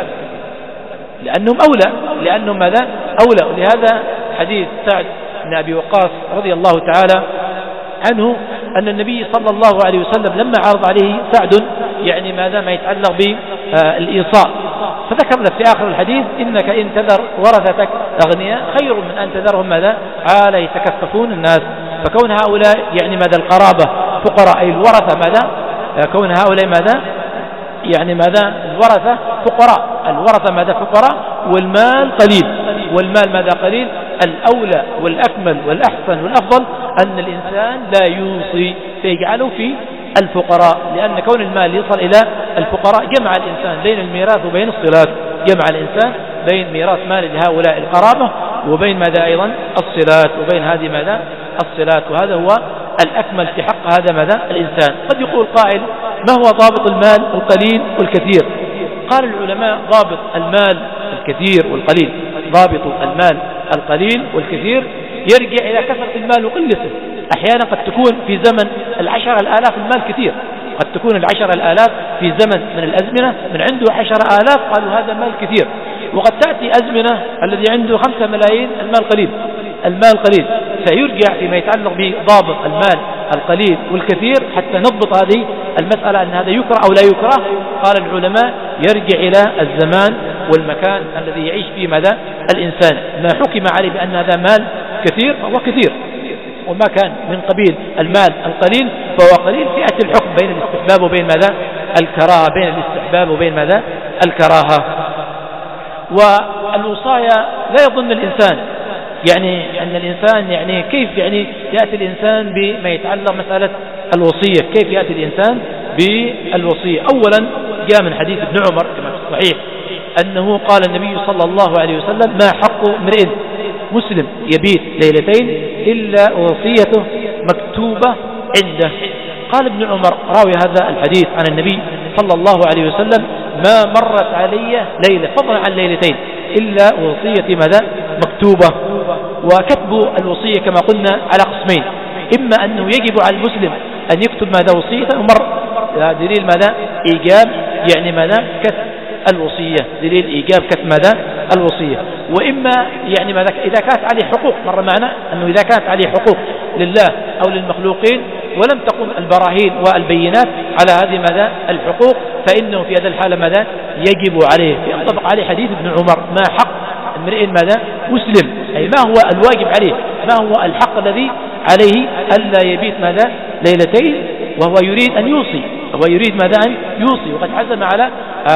[SPEAKER 3] لأنهم أولى، لأنهم ماذا أولى. ولهذا حديث سعد بن أبي وقاص رضي الله تعالى عنه أن النبي صلى الله عليه وسلم لما عرض عليه سعد يعني ماذا ما يتعلق بالإيصاء، فذكر له في آخر الحديث إنك إن تذر ورثتك أغنياء خير من أن تذرهم ماذا عالة يتكففون الناس. فكون هؤلاء يعني ماذا القرابة فقراء، أي الورثة ماذا كون هؤلاء ماذا يعني ماذا الورثة فقراء، الورثة ماذا فقراء والمال قليل، والمال ماذا قليل، الأولى والأكمل والأحسن والأفضل أن الإنسان لا يوصي فيجعله في الفقراء، لأن كون المال يصل إلى الفقراء جمع الإنسان بين الميراث وبين الصلات، جمع الإنسان بين ميراث مال لهؤلاء القرابة وبين ماذا أيضا الصلات، وبين هذه ماذا الصلات، وهذا هو الأكمل في حق هذا ماذا الإنسان. قد يقول قائل ما هو ضابط المال القليل والكثير؟ قال العلماء ضابط المال الكثير والقليل، ضابط المال القليل والكثير يرجع إلى كثرة المال وقلته. أحيانا قد تكون في زمن العشر الآلاف المال كثير، قد تكون العشر الآلاف في زمن من الأزمنة من عنده عشر آلاف قالوا هذا مال كثير، وقد تأتي أزمنة الذي عنده خمسة ملايين المال قليل، المال قليل. فيرجع فيما يتعلق بضابط المال القليل والكثير حتى نضبط هذه المسألة أن هذا يكره أو لا يكره. قال العلماء يرجع إلى الزمان والمكان الذي يعيش فيه ماذا الإنسان. ما حكم عليه بأن هذا مال كثير فهو كثير، وما كان من قبيل المال القليل فهو قليل. فيأتي الحكم بين الاستحباب وبين ماذا الكراهة، بين الاستحباب وبين ماذا الكراهة. والوصايا لا يظن الإنسان يعني أن الإنسان يعني كيف يعني يأتي الإنسان بما يتعلق مسألة الوصية، كيف يأتي الإنسان بالوصية؟ أولا جاء من حديث ابن عمر كما في الصحيح أنه قال النبي صلى الله عليه وسلم ما حق امرئ مسلم يبيت ليلتين إلا وصيته مكتوبة عنده. قال ابن عمر راوي هذا الحديث عن النبي صلى الله عليه وسلم ما مرت علي ليلة فضلا عن ليلتين إلا وصيتي ماذا مكتوبة. وكتب الوصية كما قلنا على قسمين، إما أنه يجب على المسلم أن يكتب ماذا وصيته، ومر دليل ماذا إيجاب يعني ماذا كتب الوصية، دليل إيجاب كتب ماذا الوصية. وإما يعني ماذا إذا كانت عليه حقوق، مر معنا أنه إذا كانت عليه حقوق لله أو للمخلوقين ولم تقم البراهين والبينات على هذه ماذا الحقوق فإنه في هذا الحالة ماذا يجب عليه. ينطبق عليه حديث ابن عمر ما حق امرئ ماذا مسلم، أي ما هو الواجب عليه، ما هو الحق الذي عليه ألا يبيت ماذا ليلتين وهو يريد أن يوصي، هو يريد ماذا أن يوصي وقد عزم على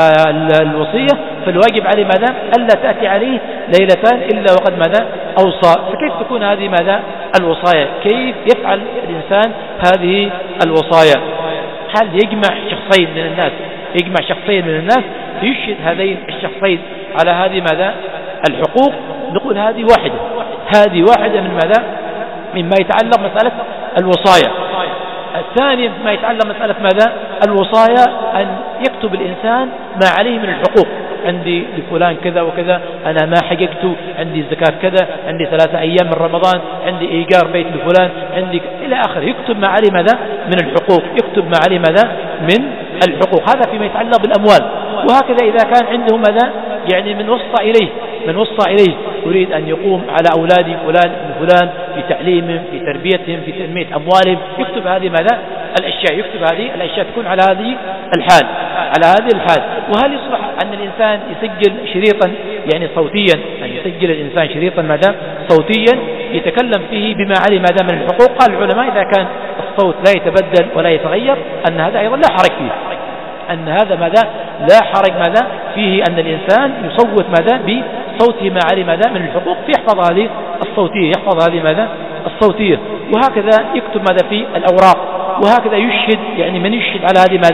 [SPEAKER 3] الوصية، فالواجب عليه ماذا ألا تأتي عليه ليلتان إلا وقد ماذا أوصى. فكيف تكون هذه ماذا الوصايا؟ كيف يفعل الإنسان هذه الوصايا؟ هل يجمع شخصين من الناس، يجمع شخصين من الناس يشهد هذين الشخصين على هذه ماذا الحقوق؟ نقول هذه واحدة، هذه واحدة من ماذا مما يتعلق مسألة الوصايا. الثاني ما يتعلق مسألة ماذا الوصايا أن يكتب الإنسان ما عليه من الحقوق، عندي لفلان كذا وكذا، أنا ما حققت، عندي زكاة كذا، عندي ثلاثة أيام من رمضان، عندي إيجار بيت لفلان، عندي إلى آخر. يكتب ما عليه ماذا من الحقوق، يكتب ما عليه ماذا من الحقوق. هذا فيما يتعلق بالأموال. وهكذا إذا كان عنده ماذا يعني من وصى إليه، من وصى إليه يريد أن يقوم على أولاد فلان فلان في تعليمهم في تربيتهم في تنمية أموالهم، يكتب هذه ماذا الأشياء، يكتب هذه الأشياء تكون على هذه الحال، على هذه الحال. وهل يصلح أن الإنسان يسجل شريطا يعني صوتيا، أن يسجل الإنسان شريطا ماذا صوتيا يتكلم فيه بما عليه ماذا من الحقوق؟ قال العلماء إذا كان الصوت لا يتبدل ولا يتغير أن هذا أيضا لا حرج فيه، أن هذا ماذا لا حرج ماذا فيه، أن الإنسان يصوت ماذا بصوته ما عليه ماذا من الحقوق فيحفظ هذه الصوتية، يحفظ هذه ماذا الصوتية. وهكذا يكتب ماذا في الأوراق، وهكذا يشهد يعني من يشهد على هذه ماذا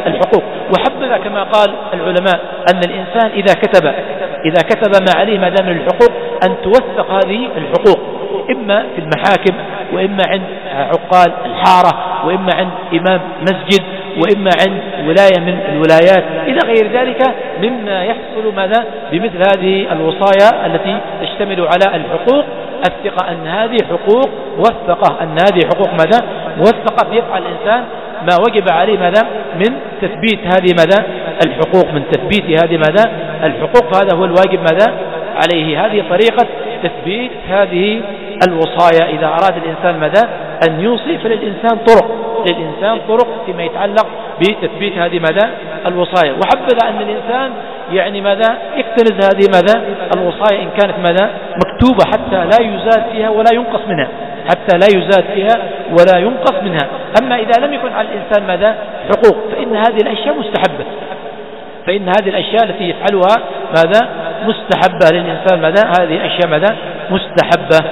[SPEAKER 3] الحقوق. وحبذا كما قال العلماء أن الإنسان إذا كتب إذا كتب ما عليه ما دام من الحقوق أن توثق هذه الحقوق، إما في المحاكم، وإما عند عقال الحارة، وإما عند إمام مسجد، وإما عند ولاية من الولايات إلى غير ذلك مما يحصل ماذا بمثل هذه الوصايا التي تشتمل على الحقوق. الثقة أن هذه حقوق موثقة، أن هذه حقوق ماذا موثقة، فيفعل الإنسان ما وجب عليه ماذا من تثبيت هذه ماذا الحقوق، من تثبيت هذه ماذا الحقوق، فهذا هو الواجب ماذا عليه. هذه طريقة تثبيت هذه الوصايا. إذا أراد الإنسان ماذا أن يوصي فللإنسان طرق للإنسان طرق فيما يتعلق بتثبيت هذه ماذا الوصايا. وحبذا أن الإنسان يعني ماذا يكتنز هذه ماذا الوصايا إن كانت ماذا مكتوبة حتى لا يزاد فيها ولا ينقص منها، حتى لا يزاد فيها ولا ينقص منها. أما إذا لم يكن على الإنسان ماذا حقوق فإن هذه الأشياء مستحبة، فإن هذه الأشياء التي يفعلها ماذا مستحبة للإنسان ماذا هذه الأشياء ماذا مستحبة.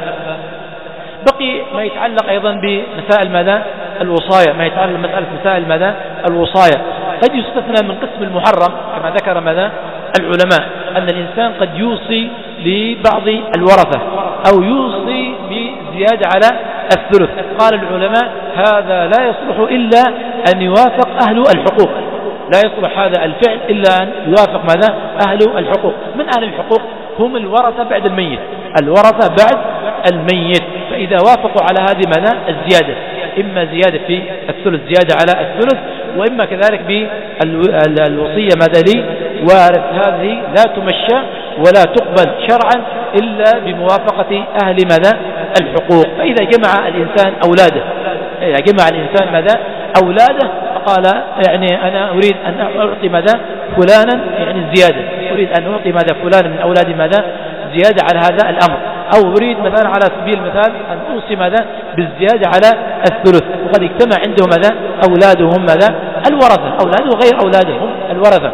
[SPEAKER 3] بقي ما يتعلق أيضا بمسائل ماذا الوصايا، ما يتعلق مسألة مسائل ماذا الوصايا. قد يستثنى من قسم المحرم كما ذكر ماذا العلماء أن الإنسان قد يوصي لبعض الورثة أو يوصي بزيادة على الثلث. قال العلماء هذا لا يصلح إلا أن يوافق أهل الحقوق، لا يصلح هذا الفعل إلا أن يوافق ماذا أهل الحقوق. من أهل الحقوق هم الورثة بعد الميت، الورثة بعد الميت. فإذا وافقوا على هذه ماذا الزيادة، إما زيادة في الثلث زيادة على الثلث، وإما كذلك بالوصية ماذا لي وارث، هذه لا تمشى ولا تقبل شرعا إلا بموافقة أهل ماذا الحقوق. فإذا جمع الإنسان أولاده، إذا جمع الإنسان ماذا أولاده فقال يعني أنا أريد أن أعطي ماذا فلانا يعني زيادة، أريد أن أعطي ماذا فلانا من أولادي ماذا زيادة على هذا الأمر، أو أريد مثلا على سبيل المثال أن أوصي ماذا بالزيادة على الثلث، وقد اجتمع عندهم ماذا أولادهم ماذا الورثة، أولاده غير أولادهم الورثة.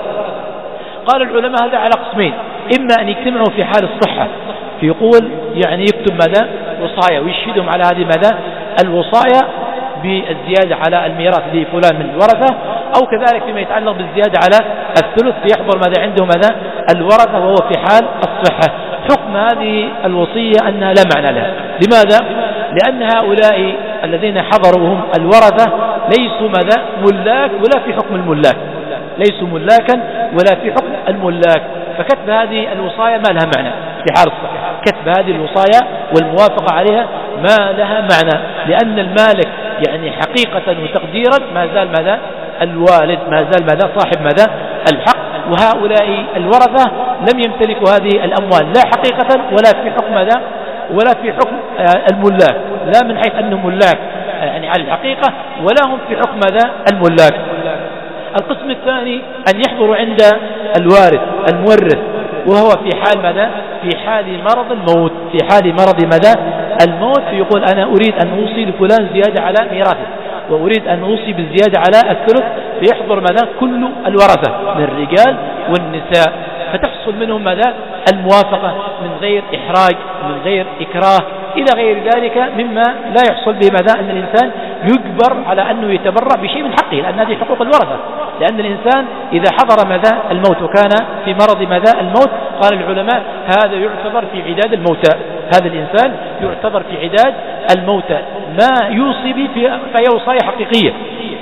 [SPEAKER 3] قال العلماء هذا على قسمين، إما أن يجتمعوا في حال الصحة فيقول يعني يكتب ماذا وصايا ويشهدهم على هذه ماذا الوصايا بالزيادة على الميراث لفلان من الورثة، أو كذلك فيما يتعلق بالزيادة على الثلث فيحضر ماذا عنده ماذا الورثة وهو في حال الصحة. حكم هذه الوصية أنها لا معنى لها. لماذا؟ لأن هؤلاء الذين حضروا هم الورثة ليسوا ماذا ملاك ولا في حكم الملاك، ليسوا ملاكا ولا في حكم الملاك، فكتب هذه الوصايا ما لها معنى في حال الصحة. كتب هذه الوصايا والموافقة عليها ما لها معنى، لأن المالك يعني حقيقة وتقديرا ما زال ماذا الوالد، ما زال ماذا صاحب ماذا الحق، وهؤلاء الورثة لم يمتلكوا هذه الأموال لا حقيقة ولا في حكم ماذا ولا في حكم الملاك، لا من حيث أنهم ملاك يعني على الحقيقة ولا هم في حكم ماذا الملاك. القسم الثاني أن يحضروا عند الوارث المورث وهو في حال ماذا في حال مرض الموت، في حال مرض ماذا الموت، فيقول أنا أريد أن أوصي لفلان زيادة على ميراثه وأريد أن أوصي بالزيادة على الثلث، فيحضر ماذا كل الورثة من الرجال والنساء، فتحصل منهم ماذا الموافقة من غير إحراج من غير إكراه إلى غير ذلك مما لا يحصل به ماذا أن الإنسان يجبر على أنه يتبرع بشيء من حقه، لأن هذه حقوق الورثة. لأن الإنسان إذا حضر ماذا الموت وكان في مرض ماذا الموت، قال العلماء هذا يعتبر في عداد الموتى، هذا الإنسان يعتبر في عداد الموتى ما يوصي به في وصايا حقيقية،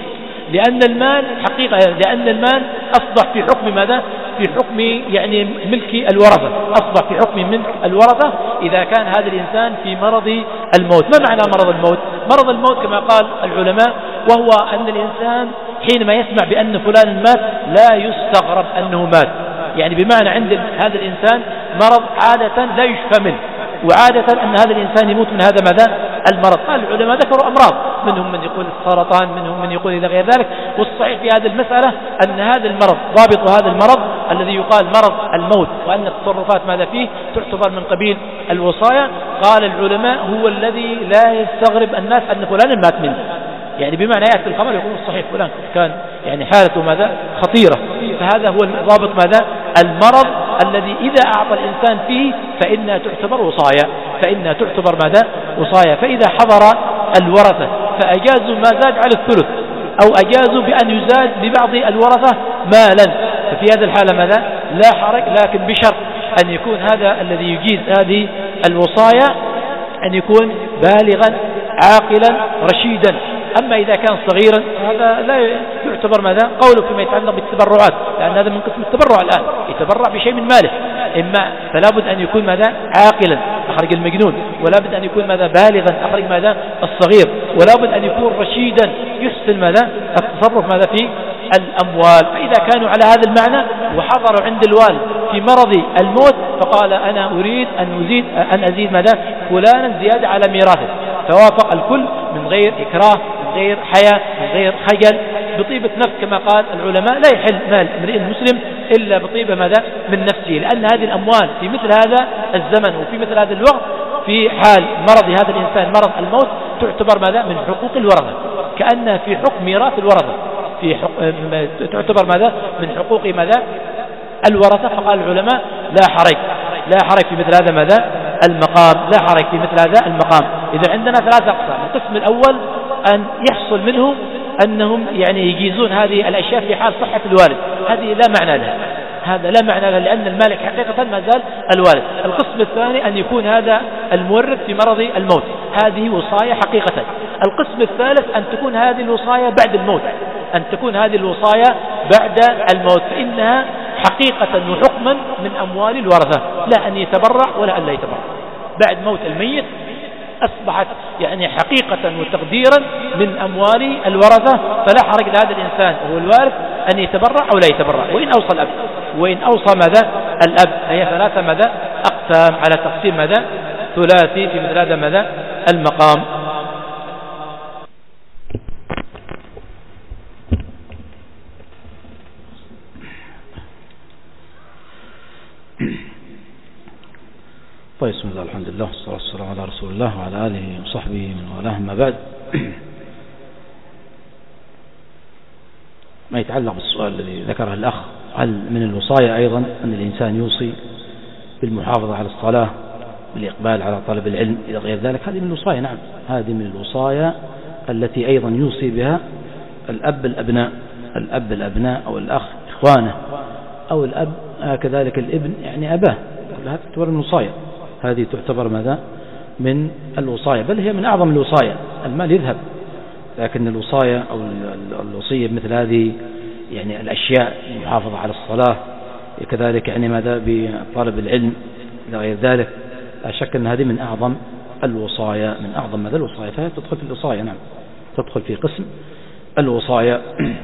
[SPEAKER 3] لأن المال حقيقة، لأن المال أصبح في حكم ماذا في حكم يعني ملك الورثة، أصبح في حكم ملك الورثة إذا كان هذا الإنسان في مرض الموت. ما معنى مرض الموت؟ مرض الموت كما قال العلماء وهو أن الإنسان حينما يسمع بأن فلان مات لا يستغرب أنه مات، يعني بمعنى عند هذا الإنسان مرض عادة لا يشفى منه، وعادة أن هذا الإنسان يموت من هذا ماذا المرض. قال العلماء ذكروا أمراض، منهم من يقول السرطان، منهم من يقول إلى غير ذلك، والصحيح في هذه المسألة أن هذا المرض ضابط هذا المرض الذي يقال مرض الموت وأن التصرفات ماذا فيه تعتبر من قبيل الوصايا. قال العلماء هو الذي لا يستغرب الناس أن فلان مات منه، يعني بمعنى يأتي الخبر يقول الصحيح فلان كان يعني حالته ماذا خطيرة، فهذا هو ضابط ماذا المرض الذي إذا أعطى الإنسان فيه فإنها تعتبر وصايا، فإنها تعتبر ماذا وصايا. فإذا حضر الورثة فأجازوا ما زاد على الثلث أو أجازوا بأن يزاد لبعض الورثة مالا، ففي هذه الحالة ماذا؟ لا حرج، لكن بشرط أن يكون هذا الذي يجيز هذه الوصايا أن يكون بالغا عاقلا رشيدا. أما إذا كان صغيرا هذا لا يعتبر ماذا؟ قوله فيما يتعلق بالتبرعات، لأن هذا من قسم التبرع الآن، يتبرع بشيء من ماله، إما فلا بد أن يكون ماذا؟ عاقلا أخرج المجنون، ولا بد أن يكون ماذا؟ بالغا أخرج ماذا؟ الصغير، ولا بد أن يكون رشيدا يحسن ماذا؟ التصرف ماذا؟ في الأموال. فإذا كانوا على هذا المعنى وحضروا عند الوالد في مرض الموت فقال أنا أريد أن أزيد أن أزيد ماذا؟ فلانا زيادة على ميراثه، فوافق الكل من غير إكراه، من غير حياء، من غير خجل، بطيبة نفس كما قال العلماء. لا يحل مال امرئ مسلم إلا بطيبة ماذا؟ من نفسه، لأن هذه الأموال في مثل هذا الزمن وفي مثل هذا الوقت في حال مرض هذا الإنسان مرض الموت تعتبر ماذا؟ من حقوق الورثة، كأنها في حكم ميراث الورثة، في حق... تعتبر ماذا؟ من حقوق ماذا؟ الورثة. فقال العلماء لا حرج، لا حرج في مثل هذا ماذا؟ المقام، لا حرج في مثل هذا المقام. إذا عندنا ثلاثة أقسام، القسم الأول أن يحصل منه أنهم يعني يجيزون هذه الأشياء في حال صحة الوالد، هذه لا معنى لها، هذا لا معنى لها لأن المالك حقيقة ما زال الوالد. القسم الثاني أن يكون هذا المورث في مرض الموت، هذه وصاية حقيقة. القسم الثالث أن تكون هذه الوصاية بعد الموت، أن تكون هذه الوصاية بعد الموت، فإنها حقيقة وحكما من أموال الورثة، لا أن يتبرع ولا أن لا يتبرع. بعد موت الميت أصبحت يعني حقيقة وتقديرا من أموال الورثة، فلا حرج لهذا الإنسان وهو الوارث أن يتبرع أو لا يتبرع، وإن أوصى الأب، وإن أوصى ماذا؟ الأب. هي ثلاثة ماذا؟ أقسام على تقسيم ماذا؟ ثلاثي في مثل هذا ماذا؟ المقام.
[SPEAKER 2] طيب، بسم الله الحمد لله والصلاة والسلام على رسول الله وعلى آله وصحبه من والاه، ما بعد. ما يتعلق بالسؤال الذي ذكره الأخ، هل من الوصايا أيضا أن الإنسان يوصي بالمحافظة على الصلاة، بالإقبال على طلب العلم إلى غير ذلك؟ هذه من الوصايا، نعم، هذه من الوصايا التي أيضا يوصي بها الأب الأبناء، الأب الأبناء أو الأخ إخوانه، أو الأب كذلك الابن يعني أباه، هذه تعتبر من الوصايا، هذه تعتبر ماذا؟ من الوصايا، بل هي من أعظم الوصايا. المال يذهب، لكن الوصايا أو الوصية مثل هذه يعني الأشياء، المحافظة على الصلاة، كذلك يعني ماذا؟ بطلب العلم إلى غير ذلك، لا شك أن هذه من أعظم الوصايا، من أعظم ماذا؟ الوصايا، فهي تدخل في الوصايا، نعم، تدخل في قسم الوصايا.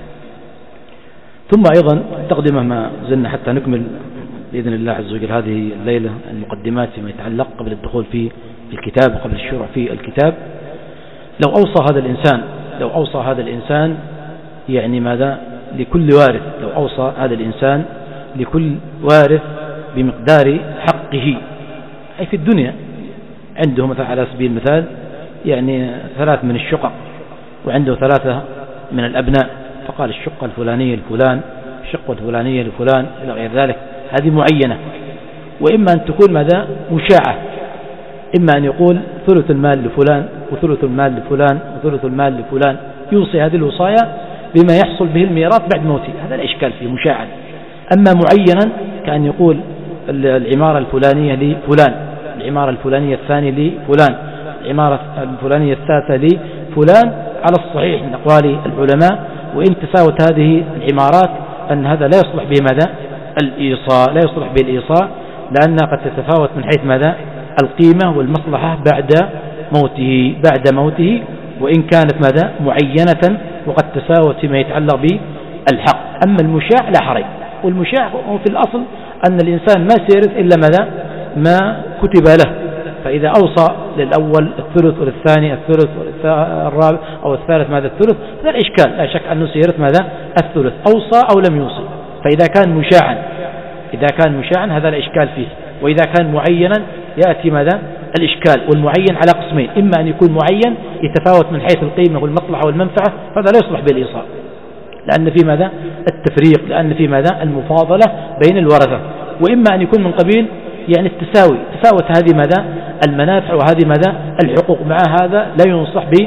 [SPEAKER 2] ثم أيضا تقدمه ما زلنا حتى نكمل بإذن الله عز وجل هذه الليلة المقدمات فيما يتعلق قبل الدخول في الكتاب وقبل الشروع في الكتاب. لو أوصى هذا الإنسان لو أوصى هذا الإنسان يعني ماذا؟ لكل وارث، لو أوصى هذا الإنسان لكل وارث بمقدار حقه، أي في الدنيا عنده مثلا على سبيل المثال يعني ثلاث من الشقق وعنده ثلاثة من الأبناء، فقال الشقة الفلانية لفلان، الشقة الفلانية لفلان إلى غير ذلك، هذه معينة. وإما أن تكون ماذا؟ مشاعة، إما أن يقول ثلث المال لفلان وثلث المال لفلان وثلث المال لفلان، يوصي هذه الوصايا بما يحصل به الميراث بعد موته، هذا الإشكال فيه مشاعا. أما معينا كأن يقول العمارة الفلانية لفلان، العمارة الفلانية الثانية لفلان، العمارة الفلانية الثالثة لفلان، على الصحيح من أقوال العلماء، وإن تساوت هذه العمارات أن هذا لا يصلح به ماذا؟ الإيصاء، لا يصلح به الإيصاء، لأنها قد تتفاوت من حيث ماذا؟ القيمة والمصلحة بعد موته بعد موته وإن كانت ماذا؟ معينة، وقد تساوت فيما يتعلق بالحق. أما المشاع لا حرج، والمشاع هو في الأصل أن الإنسان ما سيرث إلا ماذا؟ ما كتب له، فإذا أوصى للأول الثلث وللثاني الثلث والرابع أو الثالث ماذا؟ الثلث، هذا الإشكال، لا شك أنه سيرث ماذا؟ الثلث، أوصى أو لم يوصي. فإذا كان مشاعا إذا كان مشاعا هذا الإشكال فيه، وإذا كان معينا يأتي ماذا؟ الإشكال. والمعين على قسمين، إما أن يكون معين يتفاوت من حيث القيمة والمصلحة والمنفعة، هذا لا يصلح بالإيصاء، لأن في ماذا؟ التفريق، لأن في ماذا؟ المفاضلة بين الورثة. وإما أن يكون من قبيل يعني التساوي، تساوت هذه ماذا؟ المنافع وهذه ماذا؟ الحقوق، مع هذا لا ينصح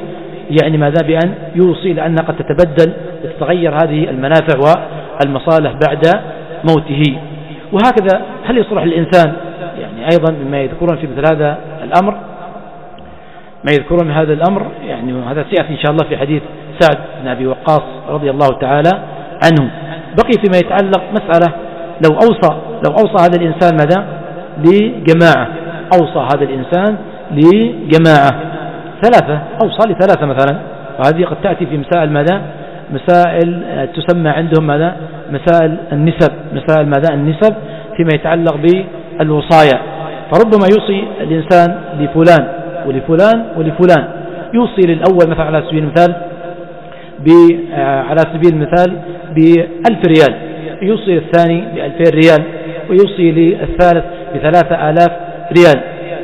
[SPEAKER 2] يعني ماذا بأن يوصي، لأنها قد تتبدل وتتغير هذه المنافع والمصالح بعد موته. وهكذا هل يصلح الإنسان يعني أيضا مما يذكرون في مثل هذا الأمر ما يذكرون من هذا الأمر، يعني هذا سيأتي إن شاء الله في حديث سعد بن أبي وقاص رضي الله تعالى عنه. بقي فيما يتعلق مسألة لو أوصى لو أوصى هذا الإنسان ماذا لجماعة، أوصى هذا الإنسان لجماعة ثلاثة، أوصى لثلاثة مثلا، وهذه قد تأتي في مسائل ماذا مسائل تسمى عندهم ماذا مسائل النسب، مسائل ماذا النسب فيما يتعلق بالوصايا. فربما يوصي الإنسان لفلان ولفلان ولفلان، يوصي للأول مثلا على سبيل المثال على سبيل المثال بألف ريال، يوصي للثاني بألفين ريال، ويوصي للثالث بثلاثة آلاف ريال،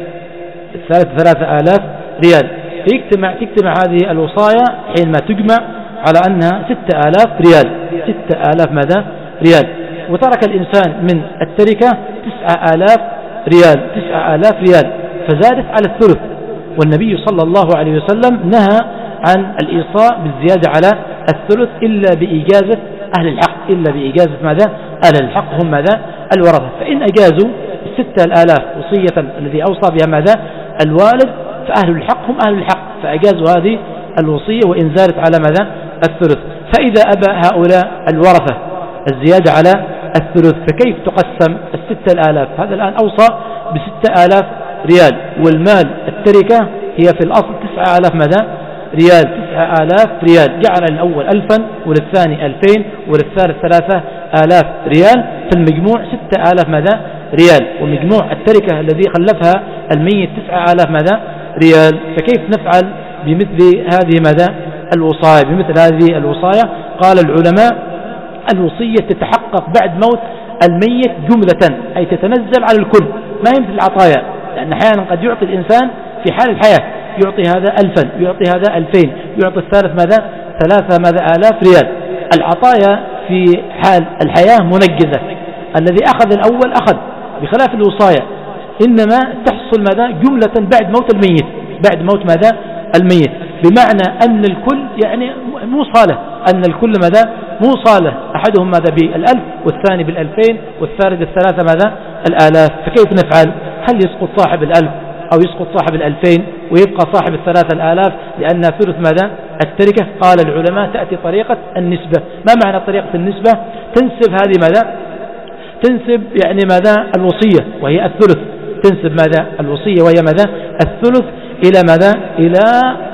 [SPEAKER 2] الثالث ثلاثة آلاف ريال. فيجتمع تجتمع هذه الوصايا حينما تجمع على أنها ستة آلاف ريال، ستة آلاف ماذا ريال. وترك الإنسان من التركة تسعة آلاف ريال، تسعة آلاف ريال، فزادت على الثلث. والنبي صلى الله عليه وسلم نهى عن الإيصاء بالزيادة على الثلث إلا بإجازة أهل الحق، إلا بإجازة ماذا أهل الحق هم ماذا الورثة. فإن أجازوا الستة الآلاف وصية الذي أوصى بها ماذا الوالد، فأهل الحق هم أهل الحق، فأجازوا هذه الوصية وإن زادت على ماذا الثلث. فإذا أبى هؤلاء الورثة الزيادة على الثلث فكيف تقسم الستة الآلاف؟ هذا الآن أوصى بستة آلاف ريال، والمال التركة هي في الأصل تسعة آلاف ماذا ريال، تسعة آلاف ريال. جعل الأول ألفا وللثاني ألفين وللثالث ثلاثة آلاف ريال، فالمجموع ستة آلاف ماذا ريال، ومجموع التركة الذي خلفها الميت تسعة آلاف ماذا ريال. فكيف نفعل بمثل هذه ماذا الوصايا، بمثل هذه الوصايا؟ قال العلماء الوصية تتحقق بعد موت الميت جملة، أي تتنزل على الكل، ما هي مثل العطايا، لأن أحيانا قد يعطي الإنسان في حال الحياة، يعطي هذا ألفا، يعطي هذا ألفين، يعطي الثالث ماذا ثلاثة ماذا آلاف ريال. العطايا في حال الحياة منجزة، الذي أخذ الأول أخذ، بخلاف الوصايا إنما تحصل ماذا جملة بعد موت الميت، بعد موت ماذا الميت، بمعنى أن الكل يعني مو صالح، أن الكل ماذا مو صالح، أحدهم ماذا بالألف والثاني بالألفين والثالث بالثلاثة ماذا الآلاف. فكيف نفعل؟ هل يسقط صاحب الألف أو يسقط صاحب الألفين ويبقى صاحب الثلاثة الآلاف لأنها ثلث ماذا التركة؟ قال العلماء تأتي طريقة النسبة. ما معنى طريقة النسبة؟ تنسب هذه ماذا تنسب يعني ماذا الوصية وهي الثلث، تنسب ماذا الوصية وهي ماذا الثلث إلى ماذا إلى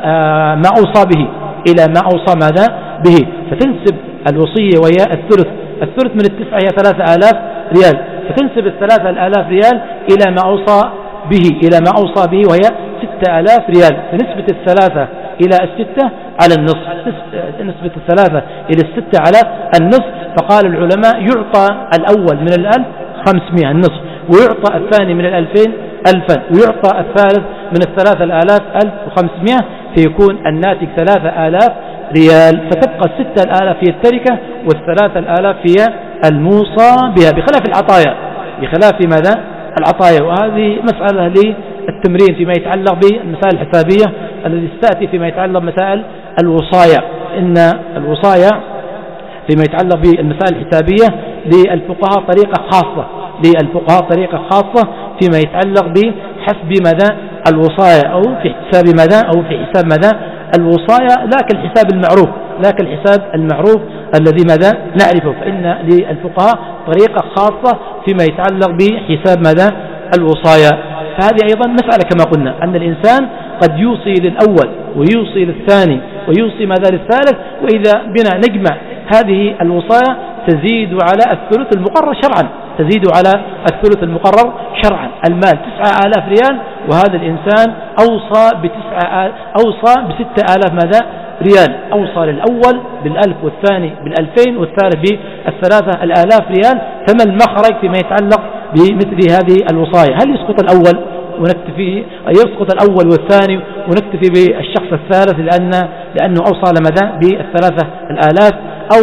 [SPEAKER 2] آه ما أوصى به، إلى ما أوصى ماذا به، فتنسب الوصية وهي الثلث، الثلث من التسعة هي ثلاثة آلاف ريال، فتنسب الثلاثة الآلاف ريال إلى ما أوصى به، إلى ما أوصى به وهي ستة آلاف ريال. فنسبة الثلاثة إلى الستة على النصف، نسبة الثلاثة إلى الستة على النصف. فقال العلماء يعطى الأول من الألف خمسمائة النصف، ويعطى الثاني من الألفين ألفا، ويعطى الثالث من الثلاثة الآلاف ألف وخمسمائة، فيكون الناتج ثلاثة آلاف ريال. فتبقى الستة الآلاف هي التركة والثلاثة الآلاف هي الموصى بها، بخلاف العطايا، بخلاف ماذا العطايا. وهذه مسألة للتمرين فيما يتعلق بالمسائل الحسابية التي ستأتي فيما يتعلق بمسائل الوصايا. إن الوصايا فيما يتعلق بالمسائل الحسابية للفقهاء طريقة خاصة، للفقهاء طريقة خاصة فيما يتعلق بحسب ماذا الوصايا، أو في حساب ماذا أو في حساب ماذا الوصايا، لا كالحساب المعروف، لا كالحساب المعروف الذي ماذا نعرفه. فإن للفقهاء طريقة خاصة فيما يتعلق بحساب ماذا الوصايا. فهذه أيضا مسألة كما قلنا أن الإنسان قد يوصي للأول ويوصي للثاني ويوصي ماذا للثالث، وإذا بنا نجمع هذه الوصايا تزيد على الثلث المقرر شرعا، تزيد على الثلث المقرر شرعا. المال تسعة آلاف ريال، وهذا الإنسان أوصى بتسعة أوصى بستة آلاف ماذا ريال، أوصى للأول بالألف والثاني بالألفين والثالث بالثلاثة الآلاف ريال. فما المخرج فيما يتعلق بمثل هذه الوصايا؟ هل يسقط الأول ونكتفي يسقط الأول والثاني ونكتفي بالشخص الثالث لأن لأنه أوصى لماذا بالثلاثة الآلاف، أو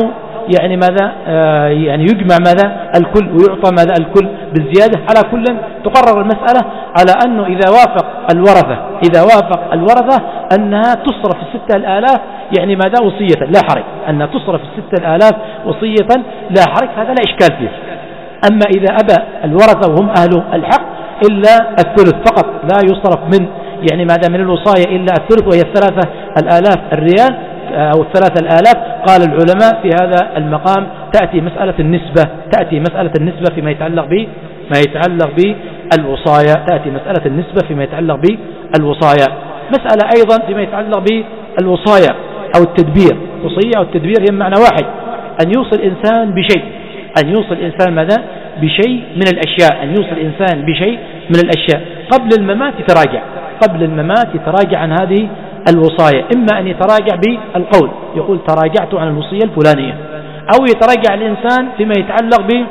[SPEAKER 2] يعني ماذا آه يعني يجمع ماذا الكل ويعطى ماذا الكل بالزيادة. على كل تقرر المسألة على أنه إذا وافق الورثة إذا وافق الورثة أنها تصرف الستة الآلاف يعني ماذا وصية لا حرج، أنها تصرف الستة الآلاف وصية لا حرج، هذا لا إشكال فيه. أما إذا أبى الورثة وهم أهل الحق إلا الثلث فقط، لا يصرف من يعني ماذا من الوصاية إلا الثلث وهي الثلاثة الآلاف الريال أو الثلاثة الآلاف، قال العلماء في هذا المقام تأتي مسألة النسبة تأتي مسألة النسبة فيما يتعلق ب ما يتعلق بالوصايا تأتي مسألة النسبة فيما يتعلق بالوصايا. مسألة أيضا فيما يتعلق بالوصايا أو التدبير، وصية أو التدبير هي معنى واحد، أن يوصل الإنسان بشيء أن يوصل الإنسان ماذا بشيء من الأشياء أن يوصل الإنسان بشيء من الأشياء قبل الممات يتراجع قبل الممات يتراجع عن هذه الوصايا، إما أن يتراجع بالقول يقول تراجعت عن الوصية الفلانية، أو يتراجع الإنسان فيما يتعلق ب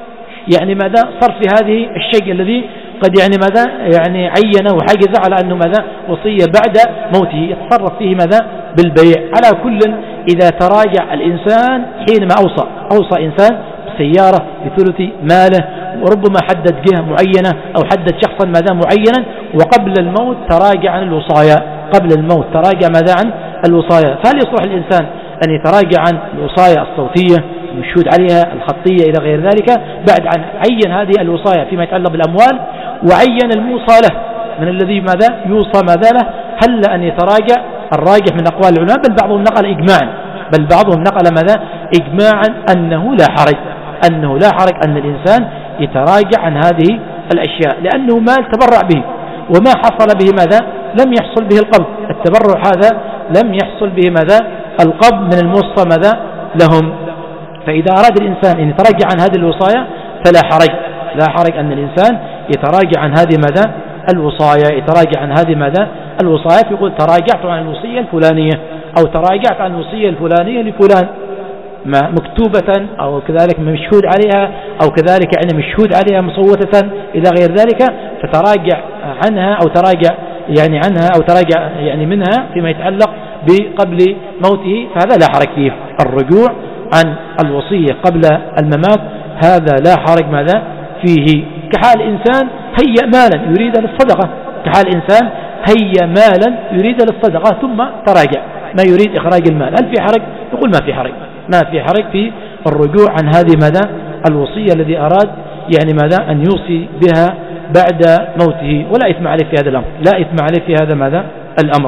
[SPEAKER 2] يعني ماذا صرف هذه الشيء الذي قد يعني ماذا يعني عينه وحجز على أنه ماذا وصية بعد موته، يتصرف فيه ماذا بالبيع. على كل إذا تراجع الإنسان حينما أوصى أوصى إنسان بسيارة بثلث ماله، وربما حدد جهة معينة أو حدد شخصا ماذا معينا، وقبل الموت تراجع عن الوصايا قبل الموت تراجع ماذا عن الوصايا، فهل يصلح الإنسان أن يتراجع عن الوصايا الصوتية المشهود عليها الخطية إلى غير ذلك بعد عن عين هذه الوصايا فيما يتعلق بالأموال وعين الموصى له من الذي ماذا يوصى ماذا له، هل أن يتراجع؟ الراجح من أقوال العلماء بل بعضهم نقل إجماعا بل بعضهم نقل ماذا إجماعا أنه لا حرج أنه لا حرج أن الإنسان يتراجع عن هذه الأشياء، لأنه مال تبرع به وما حصل به ماذا لم يحصل به القبض، التبرع هذا لم يحصل به ماذا القبض من الموصى ماذا لهم. فإذا أراد الإنسان أن يتراجع عن هذه الوصايا فلا حرج لا حرج أن الإنسان يتراجع عن هذه ماذا الوصايا يتراجع عن هذه ماذا الوصايا، يقول تراجعت عن الوصية الفلانية أو تراجعت عن الوصية الفلانية لفلان ما مكتوبة أو كذلك مشهود عليها أو كذلك يعني مشهود عليها مصوتة إلى غير ذلك، فتراجع عنها أو تراجع يعني عنها أو تراجع يعني منها فيما يتعلق بقبل موته، فهذا لا حرج فيه. الرجوع عن الوصية قبل الممات هذا لا حرج ماذا فيه. كحال إنسان هيأ مالا يريد للصدقة كحال إنسان هيأ مالا يريد للصدقة ثم تراجع ما يريد إخراج المال، هل في حرج؟ يقول ما في حرج ما في حرج في الرجوع عن هذه ماذا الوصية الذي أراد يعني ماذا أن يوصي بها بعد موته، ولا إثم عليه في هذا الأمر لا إثم عليه في هذا ماذا الأمر.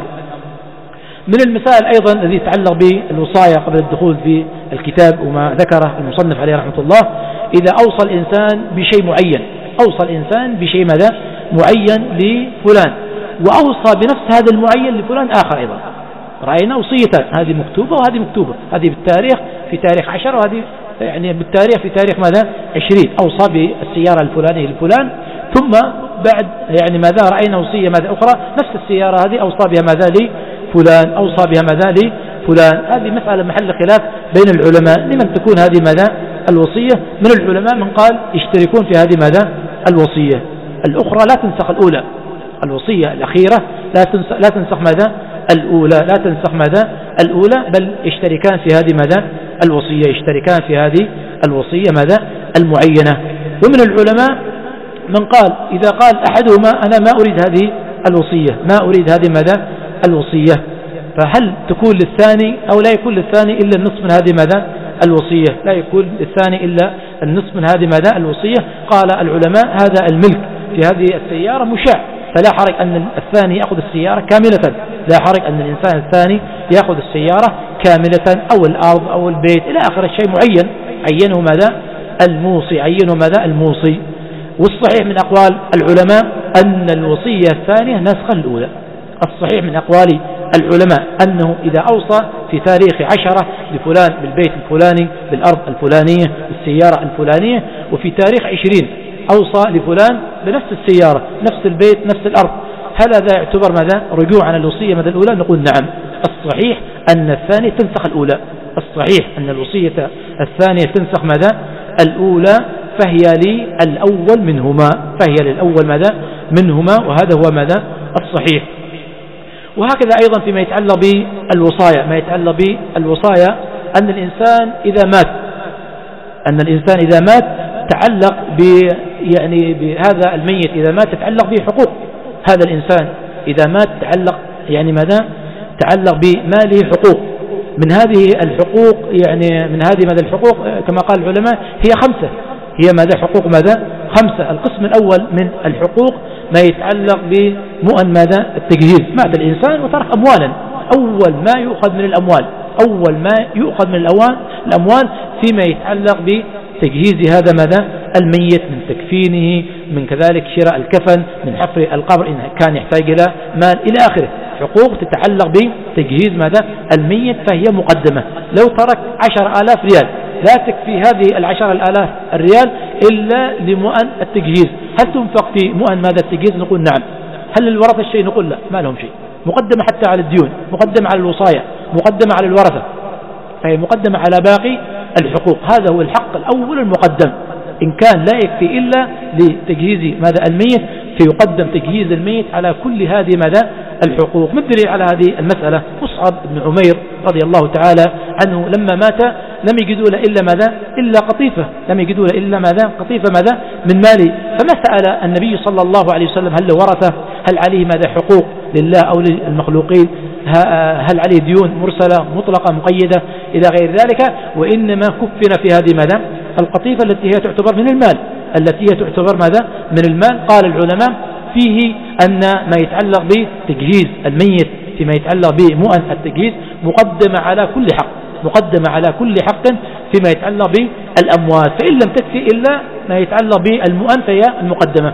[SPEAKER 2] من المسائل أيضا الذي يتعلق بالوصايا قبل الدخول في الكتاب وما ذكره المصنف عليه رحمة الله، إذا أوصى الإنسان بشيء معين أوصى الإنسان بشيء ماذا معين لفلان وأوصى بنفس هذا المعين لفلان آخر أيضا، رأينا وصيتان هذه مكتوبة وهذه مكتوبة، هذه بالتاريخ في تاريخ عشر وهذه يعني بالتاريخ في تاريخ ماذا عشرين، أوصى بالسيارة الفلانية لفلان ثم بعد يعني ماذا رأينا وصية ماذا أخرى نفس السيارة هذه أوصى بها ماذا لفلان أوصى بها ماذا لفلان. هذه مسألة محل خلاف بين العلماء لمن تكون هذه ماذا الوصية. من العلماء من قال يشتركون في هذه ماذا الوصية الأخرى لا تنسخ الأولى، الوصية الأخيرة لا تنسخ لا تنسخ ماذا الأولى لا تنسخ ماذا الأولى بل يشتركان في هذه ماذا الوصية يشتركان في هذه الوصية ماذا المعينة. ومن العلماء من قال إذا قال أحدهما أنا ما أريد هذه الوصية ما أريد هذه ماذا الوصية، فهل تكون للثاني أو لا يكون للثاني إلا النصف من هذه ماذا الوصية لا يكون للثاني إلا النصف من هذه ماذا الوصية. قال العلماء هذا الملك في هذه السيارة مشاع، فلا حرج أن الثاني يأخذ السيارة كاملة لا حرج أن الإنسان الثاني يأخذ السيارة كاملة أو الأرض أو البيت إلى آخر الشيء معين عينه ماذا الموصي عينه ماذا الموصي. والصحيح من أقوال العلماء أن الوصية الثانية نسخ الأولى. الصحيح من أقوال العلماء أنه إذا أوصى في تاريخ عشرة لفلان بالبيت الفلاني بالأرض الفلانية بالسيارة الفلانية، وفي تاريخ عشرين أوصى لفلان بنفس السيارة نفس البيت نفس الأرض، هل هذا يعتبر ماذا رجوع عن الوصية ماذا الأولى؟ نقول نعم. الصحيح أن الثانية تنسخ الأولى الصحيح أن الوصية الثانية تنسخ ماذا الأولى، فهي للأول منهما فهي للأول ماذا منهما وهذا هو ماذا الصحيح. وهكذا أيضا فيما يتعلق بالوصايا ما يتعلق بالوصايا أن الإنسان إذا مات أن الإنسان إذا مات تعلق ب يعني بهذا الميت إذا مات تتعلق به حقوق هذا الإنسان إذا مات تعلق يعني ماذا تعلق بماله حقوق من هذه الحقوق يعني من هذه ماذا الحقوق كما قال العلماء هي خمسة هي ماذا حقوق ماذا خمسة. القسم الأول من الحقوق ما يتعلق بمؤن ماذا التجهيز مات الإنسان وترك أموالا أول ما يؤخذ من الأموال أول ما يؤخذ من الأموال الأموال فيما يتعلق بتجهيز هذا ماذا الميت من تكفينه من كذلك شراء الكفن من حفر القبر إن كان يحتاج إلى مال إلى آخره حقوق تتعلق بتجهيز ماذا الميت فهي مقدمة. لو ترك عشر آلاف ريال لا تكفي هذه العشر الآلاف الريال إلا لمؤن التجهيز. هل تنفق في مؤن ماذا التجهيز؟ نقول نعم. هل الورثة الشيء؟ نقول لا ما لهم شيء. مقدمة حتى على الديون مقدمة على الوصايا مقدمة على الورثة فهي مقدمة على باقي الحقوق. هذا هو الحق الأول المقدم إن كان لا يكفي إلا لتجهيز ماذا الميت فيقدم تجهيز الميت على كل هذه ماذا الحقوق. مثل على هذه المسألة مصعب بن عمير رضي الله تعالى عنه لما مات لم يجدوا له إلا ماذا إلا قطيفة لم يجدوا له إلا ماذا قطيفة ماذا من ماله فما سأل النبي صلى الله عليه وسلم هل له ورثة هل عليه ماذا حقوق لله أو للمخلوقين هل عليه ديون مرسلة مطلقة مقيدة إلى غير ذلك وإنما كفن في هذه ماذا القطيفة التي هي تعتبر من المال التي هي تعتبر ماذا من المال. قال العلماء فيه أن ما يتعلق بتجهيز الميت فيما يتعلق بمؤن التجهيز مقدمة على كل حق مقدمة على كل حق فيما يتعلق بالأموال فإن لم تكفي إلا ما يتعلق بالمؤن فهي المقدمة.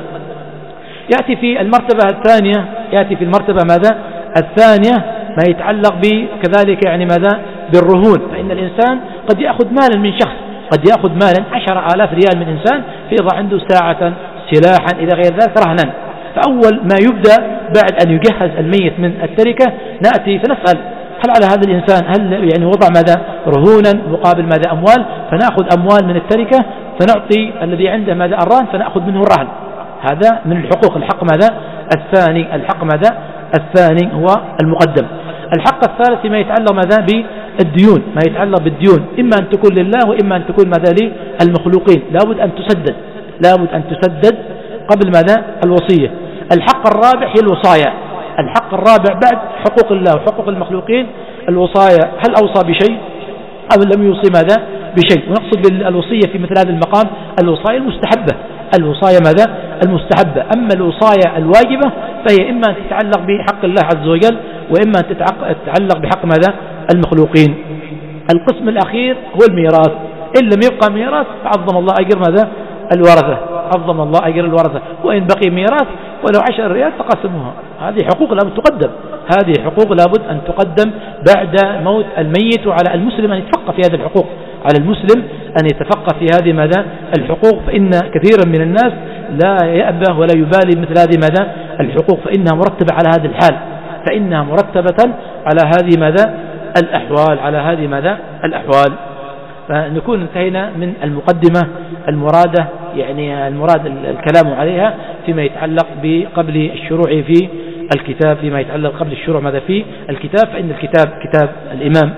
[SPEAKER 2] يأتي في المرتبة الثانية يأتي في المرتبة ماذا الثانية ما يتعلق بكذلك يعني ماذا بالرهون. فإن الإنسان قد يأخذ مالا من شخص قد يأخذ مالا عشر آلاف ريال من إنسان فيضع عنده ساعة سلاحا إلى غير ذلك رهنا. فأول ما يبدأ بعد أن يجهز الميت من التركة نأتي فنسأل هل على هذا الإنسان هل يعني وضع ماذا رهونا مقابل ماذا أموال فنأخذ أموال من التركة فنعطي الذي عنده ماذا الرهن فنأخذ منه الرهن. هذا من الحقوق. الحق ماذا الثاني الحق ماذا الثاني هو المقدم. الحق الثالث ما يتعلق ماذا بالديون ما يتعلق بالديون إما أن تكون لله وإما أن تكون ماذا للمخلوقين لابد أن تسدد لابد أن تسدد قبل ماذا الوصية. الحق الرابع هي الوصايا. الحق الرابع بعد حقوق الله وحقوق المخلوقين الوصايا هل أوصى بشيء أو لم يوصي ماذا بشيء. ونقصد بالوصية في مثل هذا المقام الوصايا المستحبة الوصايا ماذا المستحبة. أما الوصايا الواجبة فهي إما أن تتعلق بحق الله عز وجل وإما أن تتعلق بحق ماذا المخلوقين. القسم الأخير هو الميراث. إن لم يبقى ميراث فعظم الله أجر ماذا الورثة عظم الله أجر الورثة وإن بقي ميراث ولو عشر ريال فقسموها. هذه حقوق لابد تقدم هذه حقوق لابد أن تقدم بعد موت الميت وعلى المسلم أن يتفقه في هذه الحقوق على المسلم أن يتفقه في هذه ماذا الحقوق. فإن كثيرا من الناس لا يأبه ولا يبالي مثل هذه ماذا الحقوق فإنها مرتبة على هذه الحال فإنها مرتبة على هذه ماذا الأحوال على هذه ماذا الأحوال. فنكون انتهينا من المقدمة المرادة يعني المراد الكلام عليها فيما يتعلق بقبل الشروع في الكتاب فيما يتعلق قبل الشروع ماذا في الكتاب. فإن الكتاب كتاب الإمام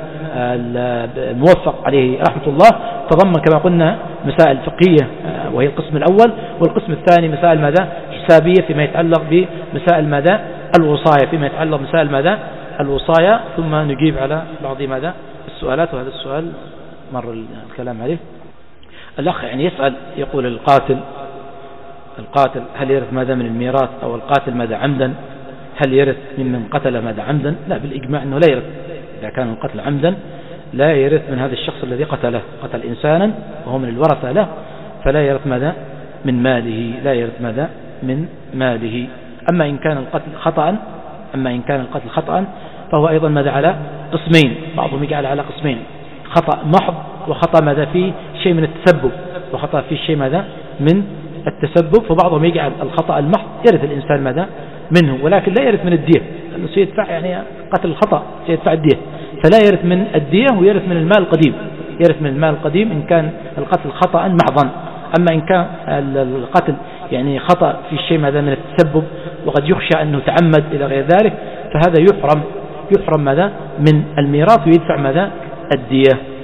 [SPEAKER 2] الموفق عليه رحمة الله تضمن كما قلنا مسائل فقهية وهي القسم الأول والقسم الثاني مسائل ماذا حسابية فيما يتعلق بمسائل ماذا الوصايا فيما يتعلق مسائل ماذا الوصايا. ثم نجيب على بعض ماذا السؤالات. وهذا السؤال مر الكلام عليه. الأخ يعني يسأل يقول القاتل القاتل هل يرث ماذا من الميراث أو القاتل ماذا عمدا هل يرث ممن قتل ماذا عمدا؟ لا بالإجماع أنه لا يرث. إذا كان القتل عمدا لا يرث من هذا الشخص الذي قتله قتل إنسانا وهو من الورثة له فلا يرث ماذا من ماله لا يرث ماذا من ماله. أما إن كان القتل خطأ أما إن كان القتل خطأ فهو أيضا ماذا على قسمين. بعضهم يجعل على قسمين خطأ محض وخطأ ماذا فيه شيء من التسبب وخطأ فيه شيء ماذا من التسبب. فبعضهم يجعل الخطأ المحض يرث الإنسان ماذا منه ولكن لا يرث من الدية لأنه سيدفع يعني قتل الخطأ سيدفع الدية فلا يرث من الدية ويرث من المال القديم يرث من المال القديم إن كان القتل خطأ محضا. أما إن كان القتل يعني خطأ في شيء ماذا من التسبب وقد يخشى أنه تعمد إلى غير ذلك، فهذا يحرم، يحرم ماذا من الميراث ويدفع ماذا الدية. الدية. الدية. الدية. الدية. الدية. الدية. الدية. الدية. الدية. الدية. الدية. الدية. الدية. الدية. الدية. الدية.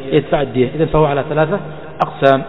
[SPEAKER 2] يدفع الدية. إذن فهو على ثلاثة أقسام.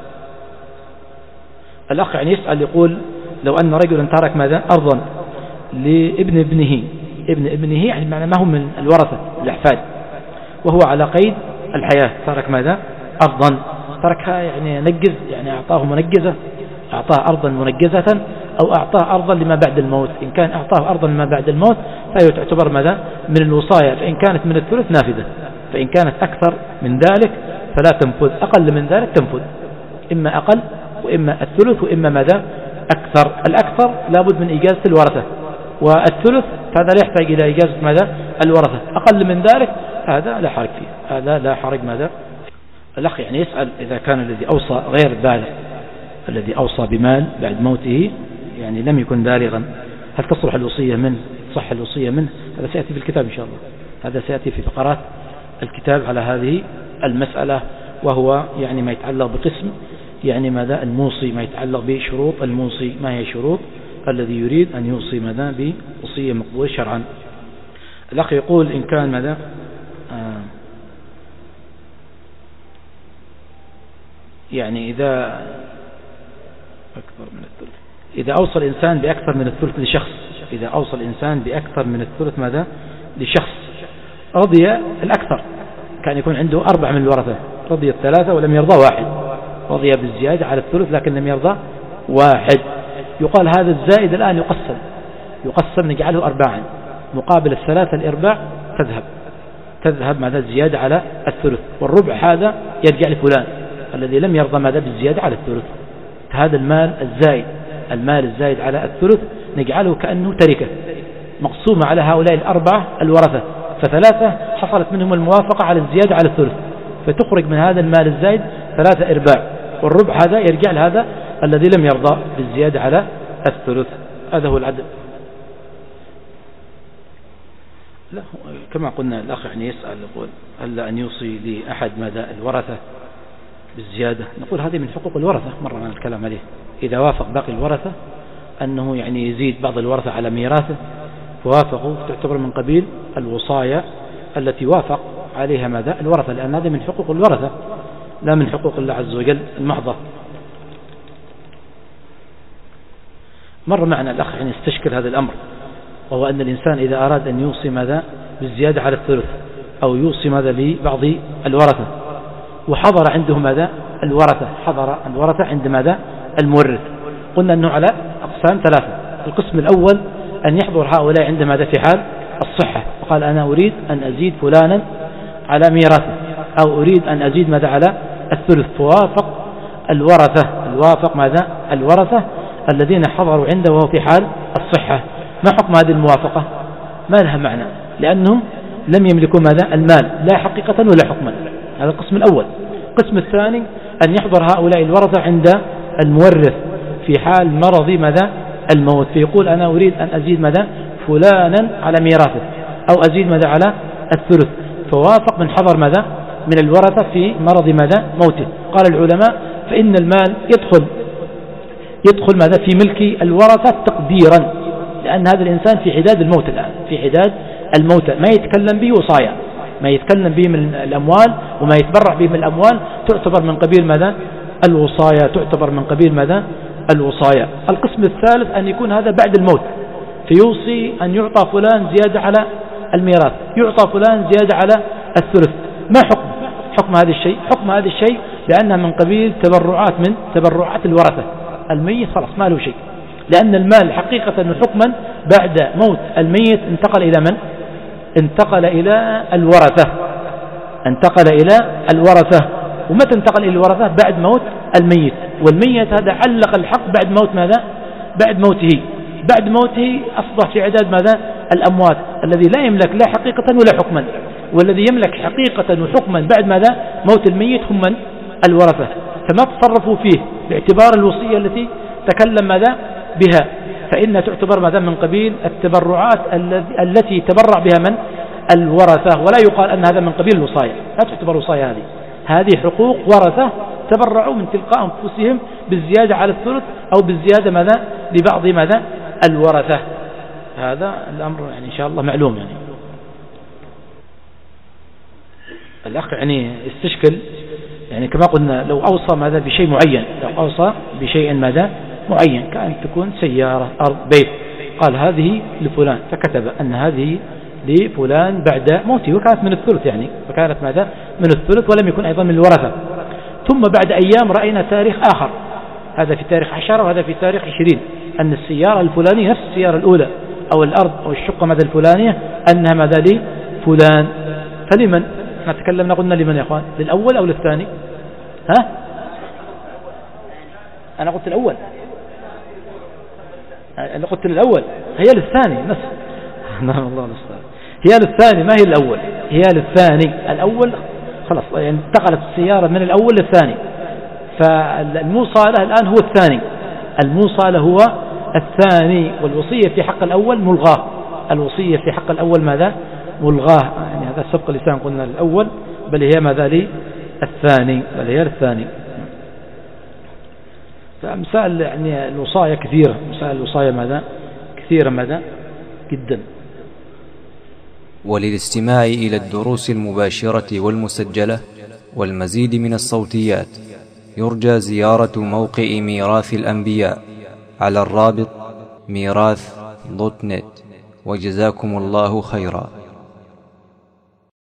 [SPEAKER 2] الأخ يعني يسأل يقول لو أن رجلا ترك ماذا أرضا لابن ابنه، ابن ابنه يعني معنى ما هم من الورثة الأحفاد، وهو على قيد الحياة، ترك ماذا أرضا، تركها يعني نجز، يعني أعطاه منجزة، أعطاه أرضا منجزة أو أعطاه أرضا لما بعد الموت. إن كان أعطاه أرضا لما بعد الموت فهي تعتبر ماذا من الوصايا، فإن كانت من الثلث نافذة، فإن كانت أكثر من ذلك فلا تنفذ، أقل من ذلك تنفذ، إما أقل وإما الثلث وإما ماذا أكثر. الأكثر لابد من إجازة الورثة، والثلث هذا لا يحتاج إلى إجازة ماذا الورثة، أقل من ذلك هذا لا حرج فيه، هذا لا حرج ماذا. الأخ يعني يسأل إذا كان الذي أوصى غير بالغ، الذي أوصى بمال بعد موته يعني لم يكن بالغا، هل تصلح الوصية منه، تصح الوصية منه؟ هذا سيأتي في الكتاب إن شاء الله، هذا سيأتي في فقرات الكتاب على هذه المسألة، وهو يعني ما يتعلق بقسم يعني ماذا الموصي، ما يتعلق بشروط الموصي، ما هي شروط الذي يريد أن يوصي ماذا بوصية مقبولة شرعا. الأخ يقول إن كان ماذا آه يعني إذا أكثر من الثلث، إذا أوصى الإنسان بأكثر من الثلث لشخص، إذا أوصى الإنسان بأكثر من الثلث ماذا لشخص، رضي الأكثر، كان يكون عنده أربع من الورثة، رضي الثلاثة ولم يرضى واحد، رضي بالزيادة على الثلث لكن لم يرضى واحد، يقال هذا الزائد الآن يقسم، يقسم نجعله أرباعا، مقابل الثلاثة الإرباع تذهب تذهب ماذا الزيادة على الثلث، والربع هذا يرجع لفلان الذي لم يرضى ماذا بالزيادة على الثلث. هذا المال الزائد، المال الزائد على الثلث نجعله كأنه تركة مقسومة على هؤلاء الأربعة الورثة، فثلاثة حصلت منهم الموافقة على الزيادة على الثلث، فتخرج من هذا المال الزائد ثلاثة إرباع، والربع هذا يرجع لهذا الذي لم يرضى بالزيادة على الثلث. هذا هو العدل. لا كما قلنا الأخ يعني يسأل يقول هل أن يوصي لأحد ماذا الورثة بالزيادة، نقول هذه من حقوق الورثة، مرة من الكلام عليه، إذا وافق باقي الورثة أنه يعني يزيد بعض الورثة على ميراثه فوافقوا تعتبر من قبيل الوصايا التي وافق عليها ماذا الورثة، لأن هذه من حقوق الورثة لا من حقوق الله عز وجل المحضة. مر معنا الأخ يعني يستشكل هذا الأمر، وهو أن الإنسان إذا أراد أن يوصي ماذا بالزيادة على الثلث أو يوصي ماذا لبعض الورثة وحضر عنده ماذا الورثة، حضر الورثة عند ماذا المورث، قلنا أنه على أقسام ثلاثة. القسم الأول أن يحضر هؤلاء عند ماذا في حال الصحة، وقال أنا أريد أن أزيد فلانا على ميراثه، أو أريد أن أزيد ماذا على الثلث، فوافق الورثة، الوافق ماذا الورثة الذين حضروا عنده وهو في حال الصحة. ما حكم هذه الموافقة؟ ما لها معنى، لأنهم لم يملكوا ماذا المال لا حقيقة ولا حكما. هذا القسم الأول. القسم الثاني أن يحضر هؤلاء الورثة عند المورث في حال مرض ماذا الموت، فيقول أنا أريد أن أزيد ماذا فلانا على ميراثه أو أزيد ماذا على الثلث، فوافق من حضر ماذا من الورثة في مرض ماذا موته. قال العلماء فإن المال يدخل يدخل ماذا في ملك الورثة تقديرا، لأن هذا الإنسان في حداد الموت الآن، في حداد الموت، ما يتكلم به وصايا، ما يتكلم به من الأموال وما يتبرع به من الأموال تعتبر من قبيل ماذا الوصايا، تعتبر من قبيل ماذا الوصايا. القسم الثالث أن يكون هذا بعد الموت، فيوصي أن يعطى فلان زيادة على الميراث، يعطى فلان زيادة على الثلث. ما حكم حكم هذا الشيء؟ حكم هذا الشيء لأنها من قبيل تبرعات من تبرعات الورثة، الميت خلاص ما له شيء، لأن المال حقيقة وحكما بعد موت الميت انتقل إلى من؟ انتقل إلى الورثة، انتقل إلى الورثة. ومتى انتقل إلى الورثة؟ بعد موت الميت، والميت هذا علق الحق بعد موت ماذا؟ بعد موته، بعد موته أصبح في عداد ماذا الأموات، الذي لا يملك لا حقيقة ولا حكما، والذي يملك حقيقة وحكما بعد ماذا موت الميت هم من؟ الورثة. فما تصرفوا فيه باعتبار الوصية التي تكلم ماذا بها، فإنها تعتبر ماذا من قبيل التبرعات التي تبرع بها من؟ الورثة، ولا يقال أن هذا من قبيل الوصايا، لا تعتبر وصايا، هذه هذه حقوق ورثة تبرعوا من تلقاء أنفسهم بالزيادة على الثلث أو بالزيادة ماذا لبعض ماذا الورثة. هذا الأمر يعني إن شاء الله معلوم. يعني الأخ يعني استشكل، يعني كما قلنا لو أوصى ماذا بشيء معين، لو أوصى بشيء ماذا معين، كأن تكون سيارة، أرض، بيت، قال هذه لفلان، فكتب أن هذه لفلان بعد موته، وكانت من الثلث يعني، فكانت ماذا من الثلث ولم يكن أيضا من الورثة. ثم بعد أيام رأينا تاريخ آخر، هذا في تاريخ عشرة وهذا في تاريخ عشرين، أن السيارة الفلانية نفس السيارة الأولى أو الأرض أو الشقة ماذا الفلانية أنها ماذا لفلان. فلمن احنا تكلمنا قلنا لمن يا أخوان؟ للأول أو للثاني؟ ها أنا قلت الأول، أنا قلت الأول، هي للثاني نفس نعم الله المستعان، هي للثاني ما هي الأول، هي للثاني. الأول خلاص يعني انتقلت السيارة من الأول للثاني، فالموصى له الآن هو الثاني، الموصى له هو الثاني، والوصية في حق الأول ملغاه، الوصية في حق الأول ماذا ملغاه، يعني هذا سبق اللسان قلنا الأول، بل هي ماذا لي الثاني، بل هي الثاني. فمسائل يعني الوصايا كثيرة، مسائل الوصايا ماذا كثيرة ماذا جدا.
[SPEAKER 1] وللاستماع إلى الدروس المباشرة والمسجلة والمزيد من الصوتيات يرجى زيارة موقع ميراث الأنبياء على الرابط ميراث دوت نت. وجزاكم الله خيرا.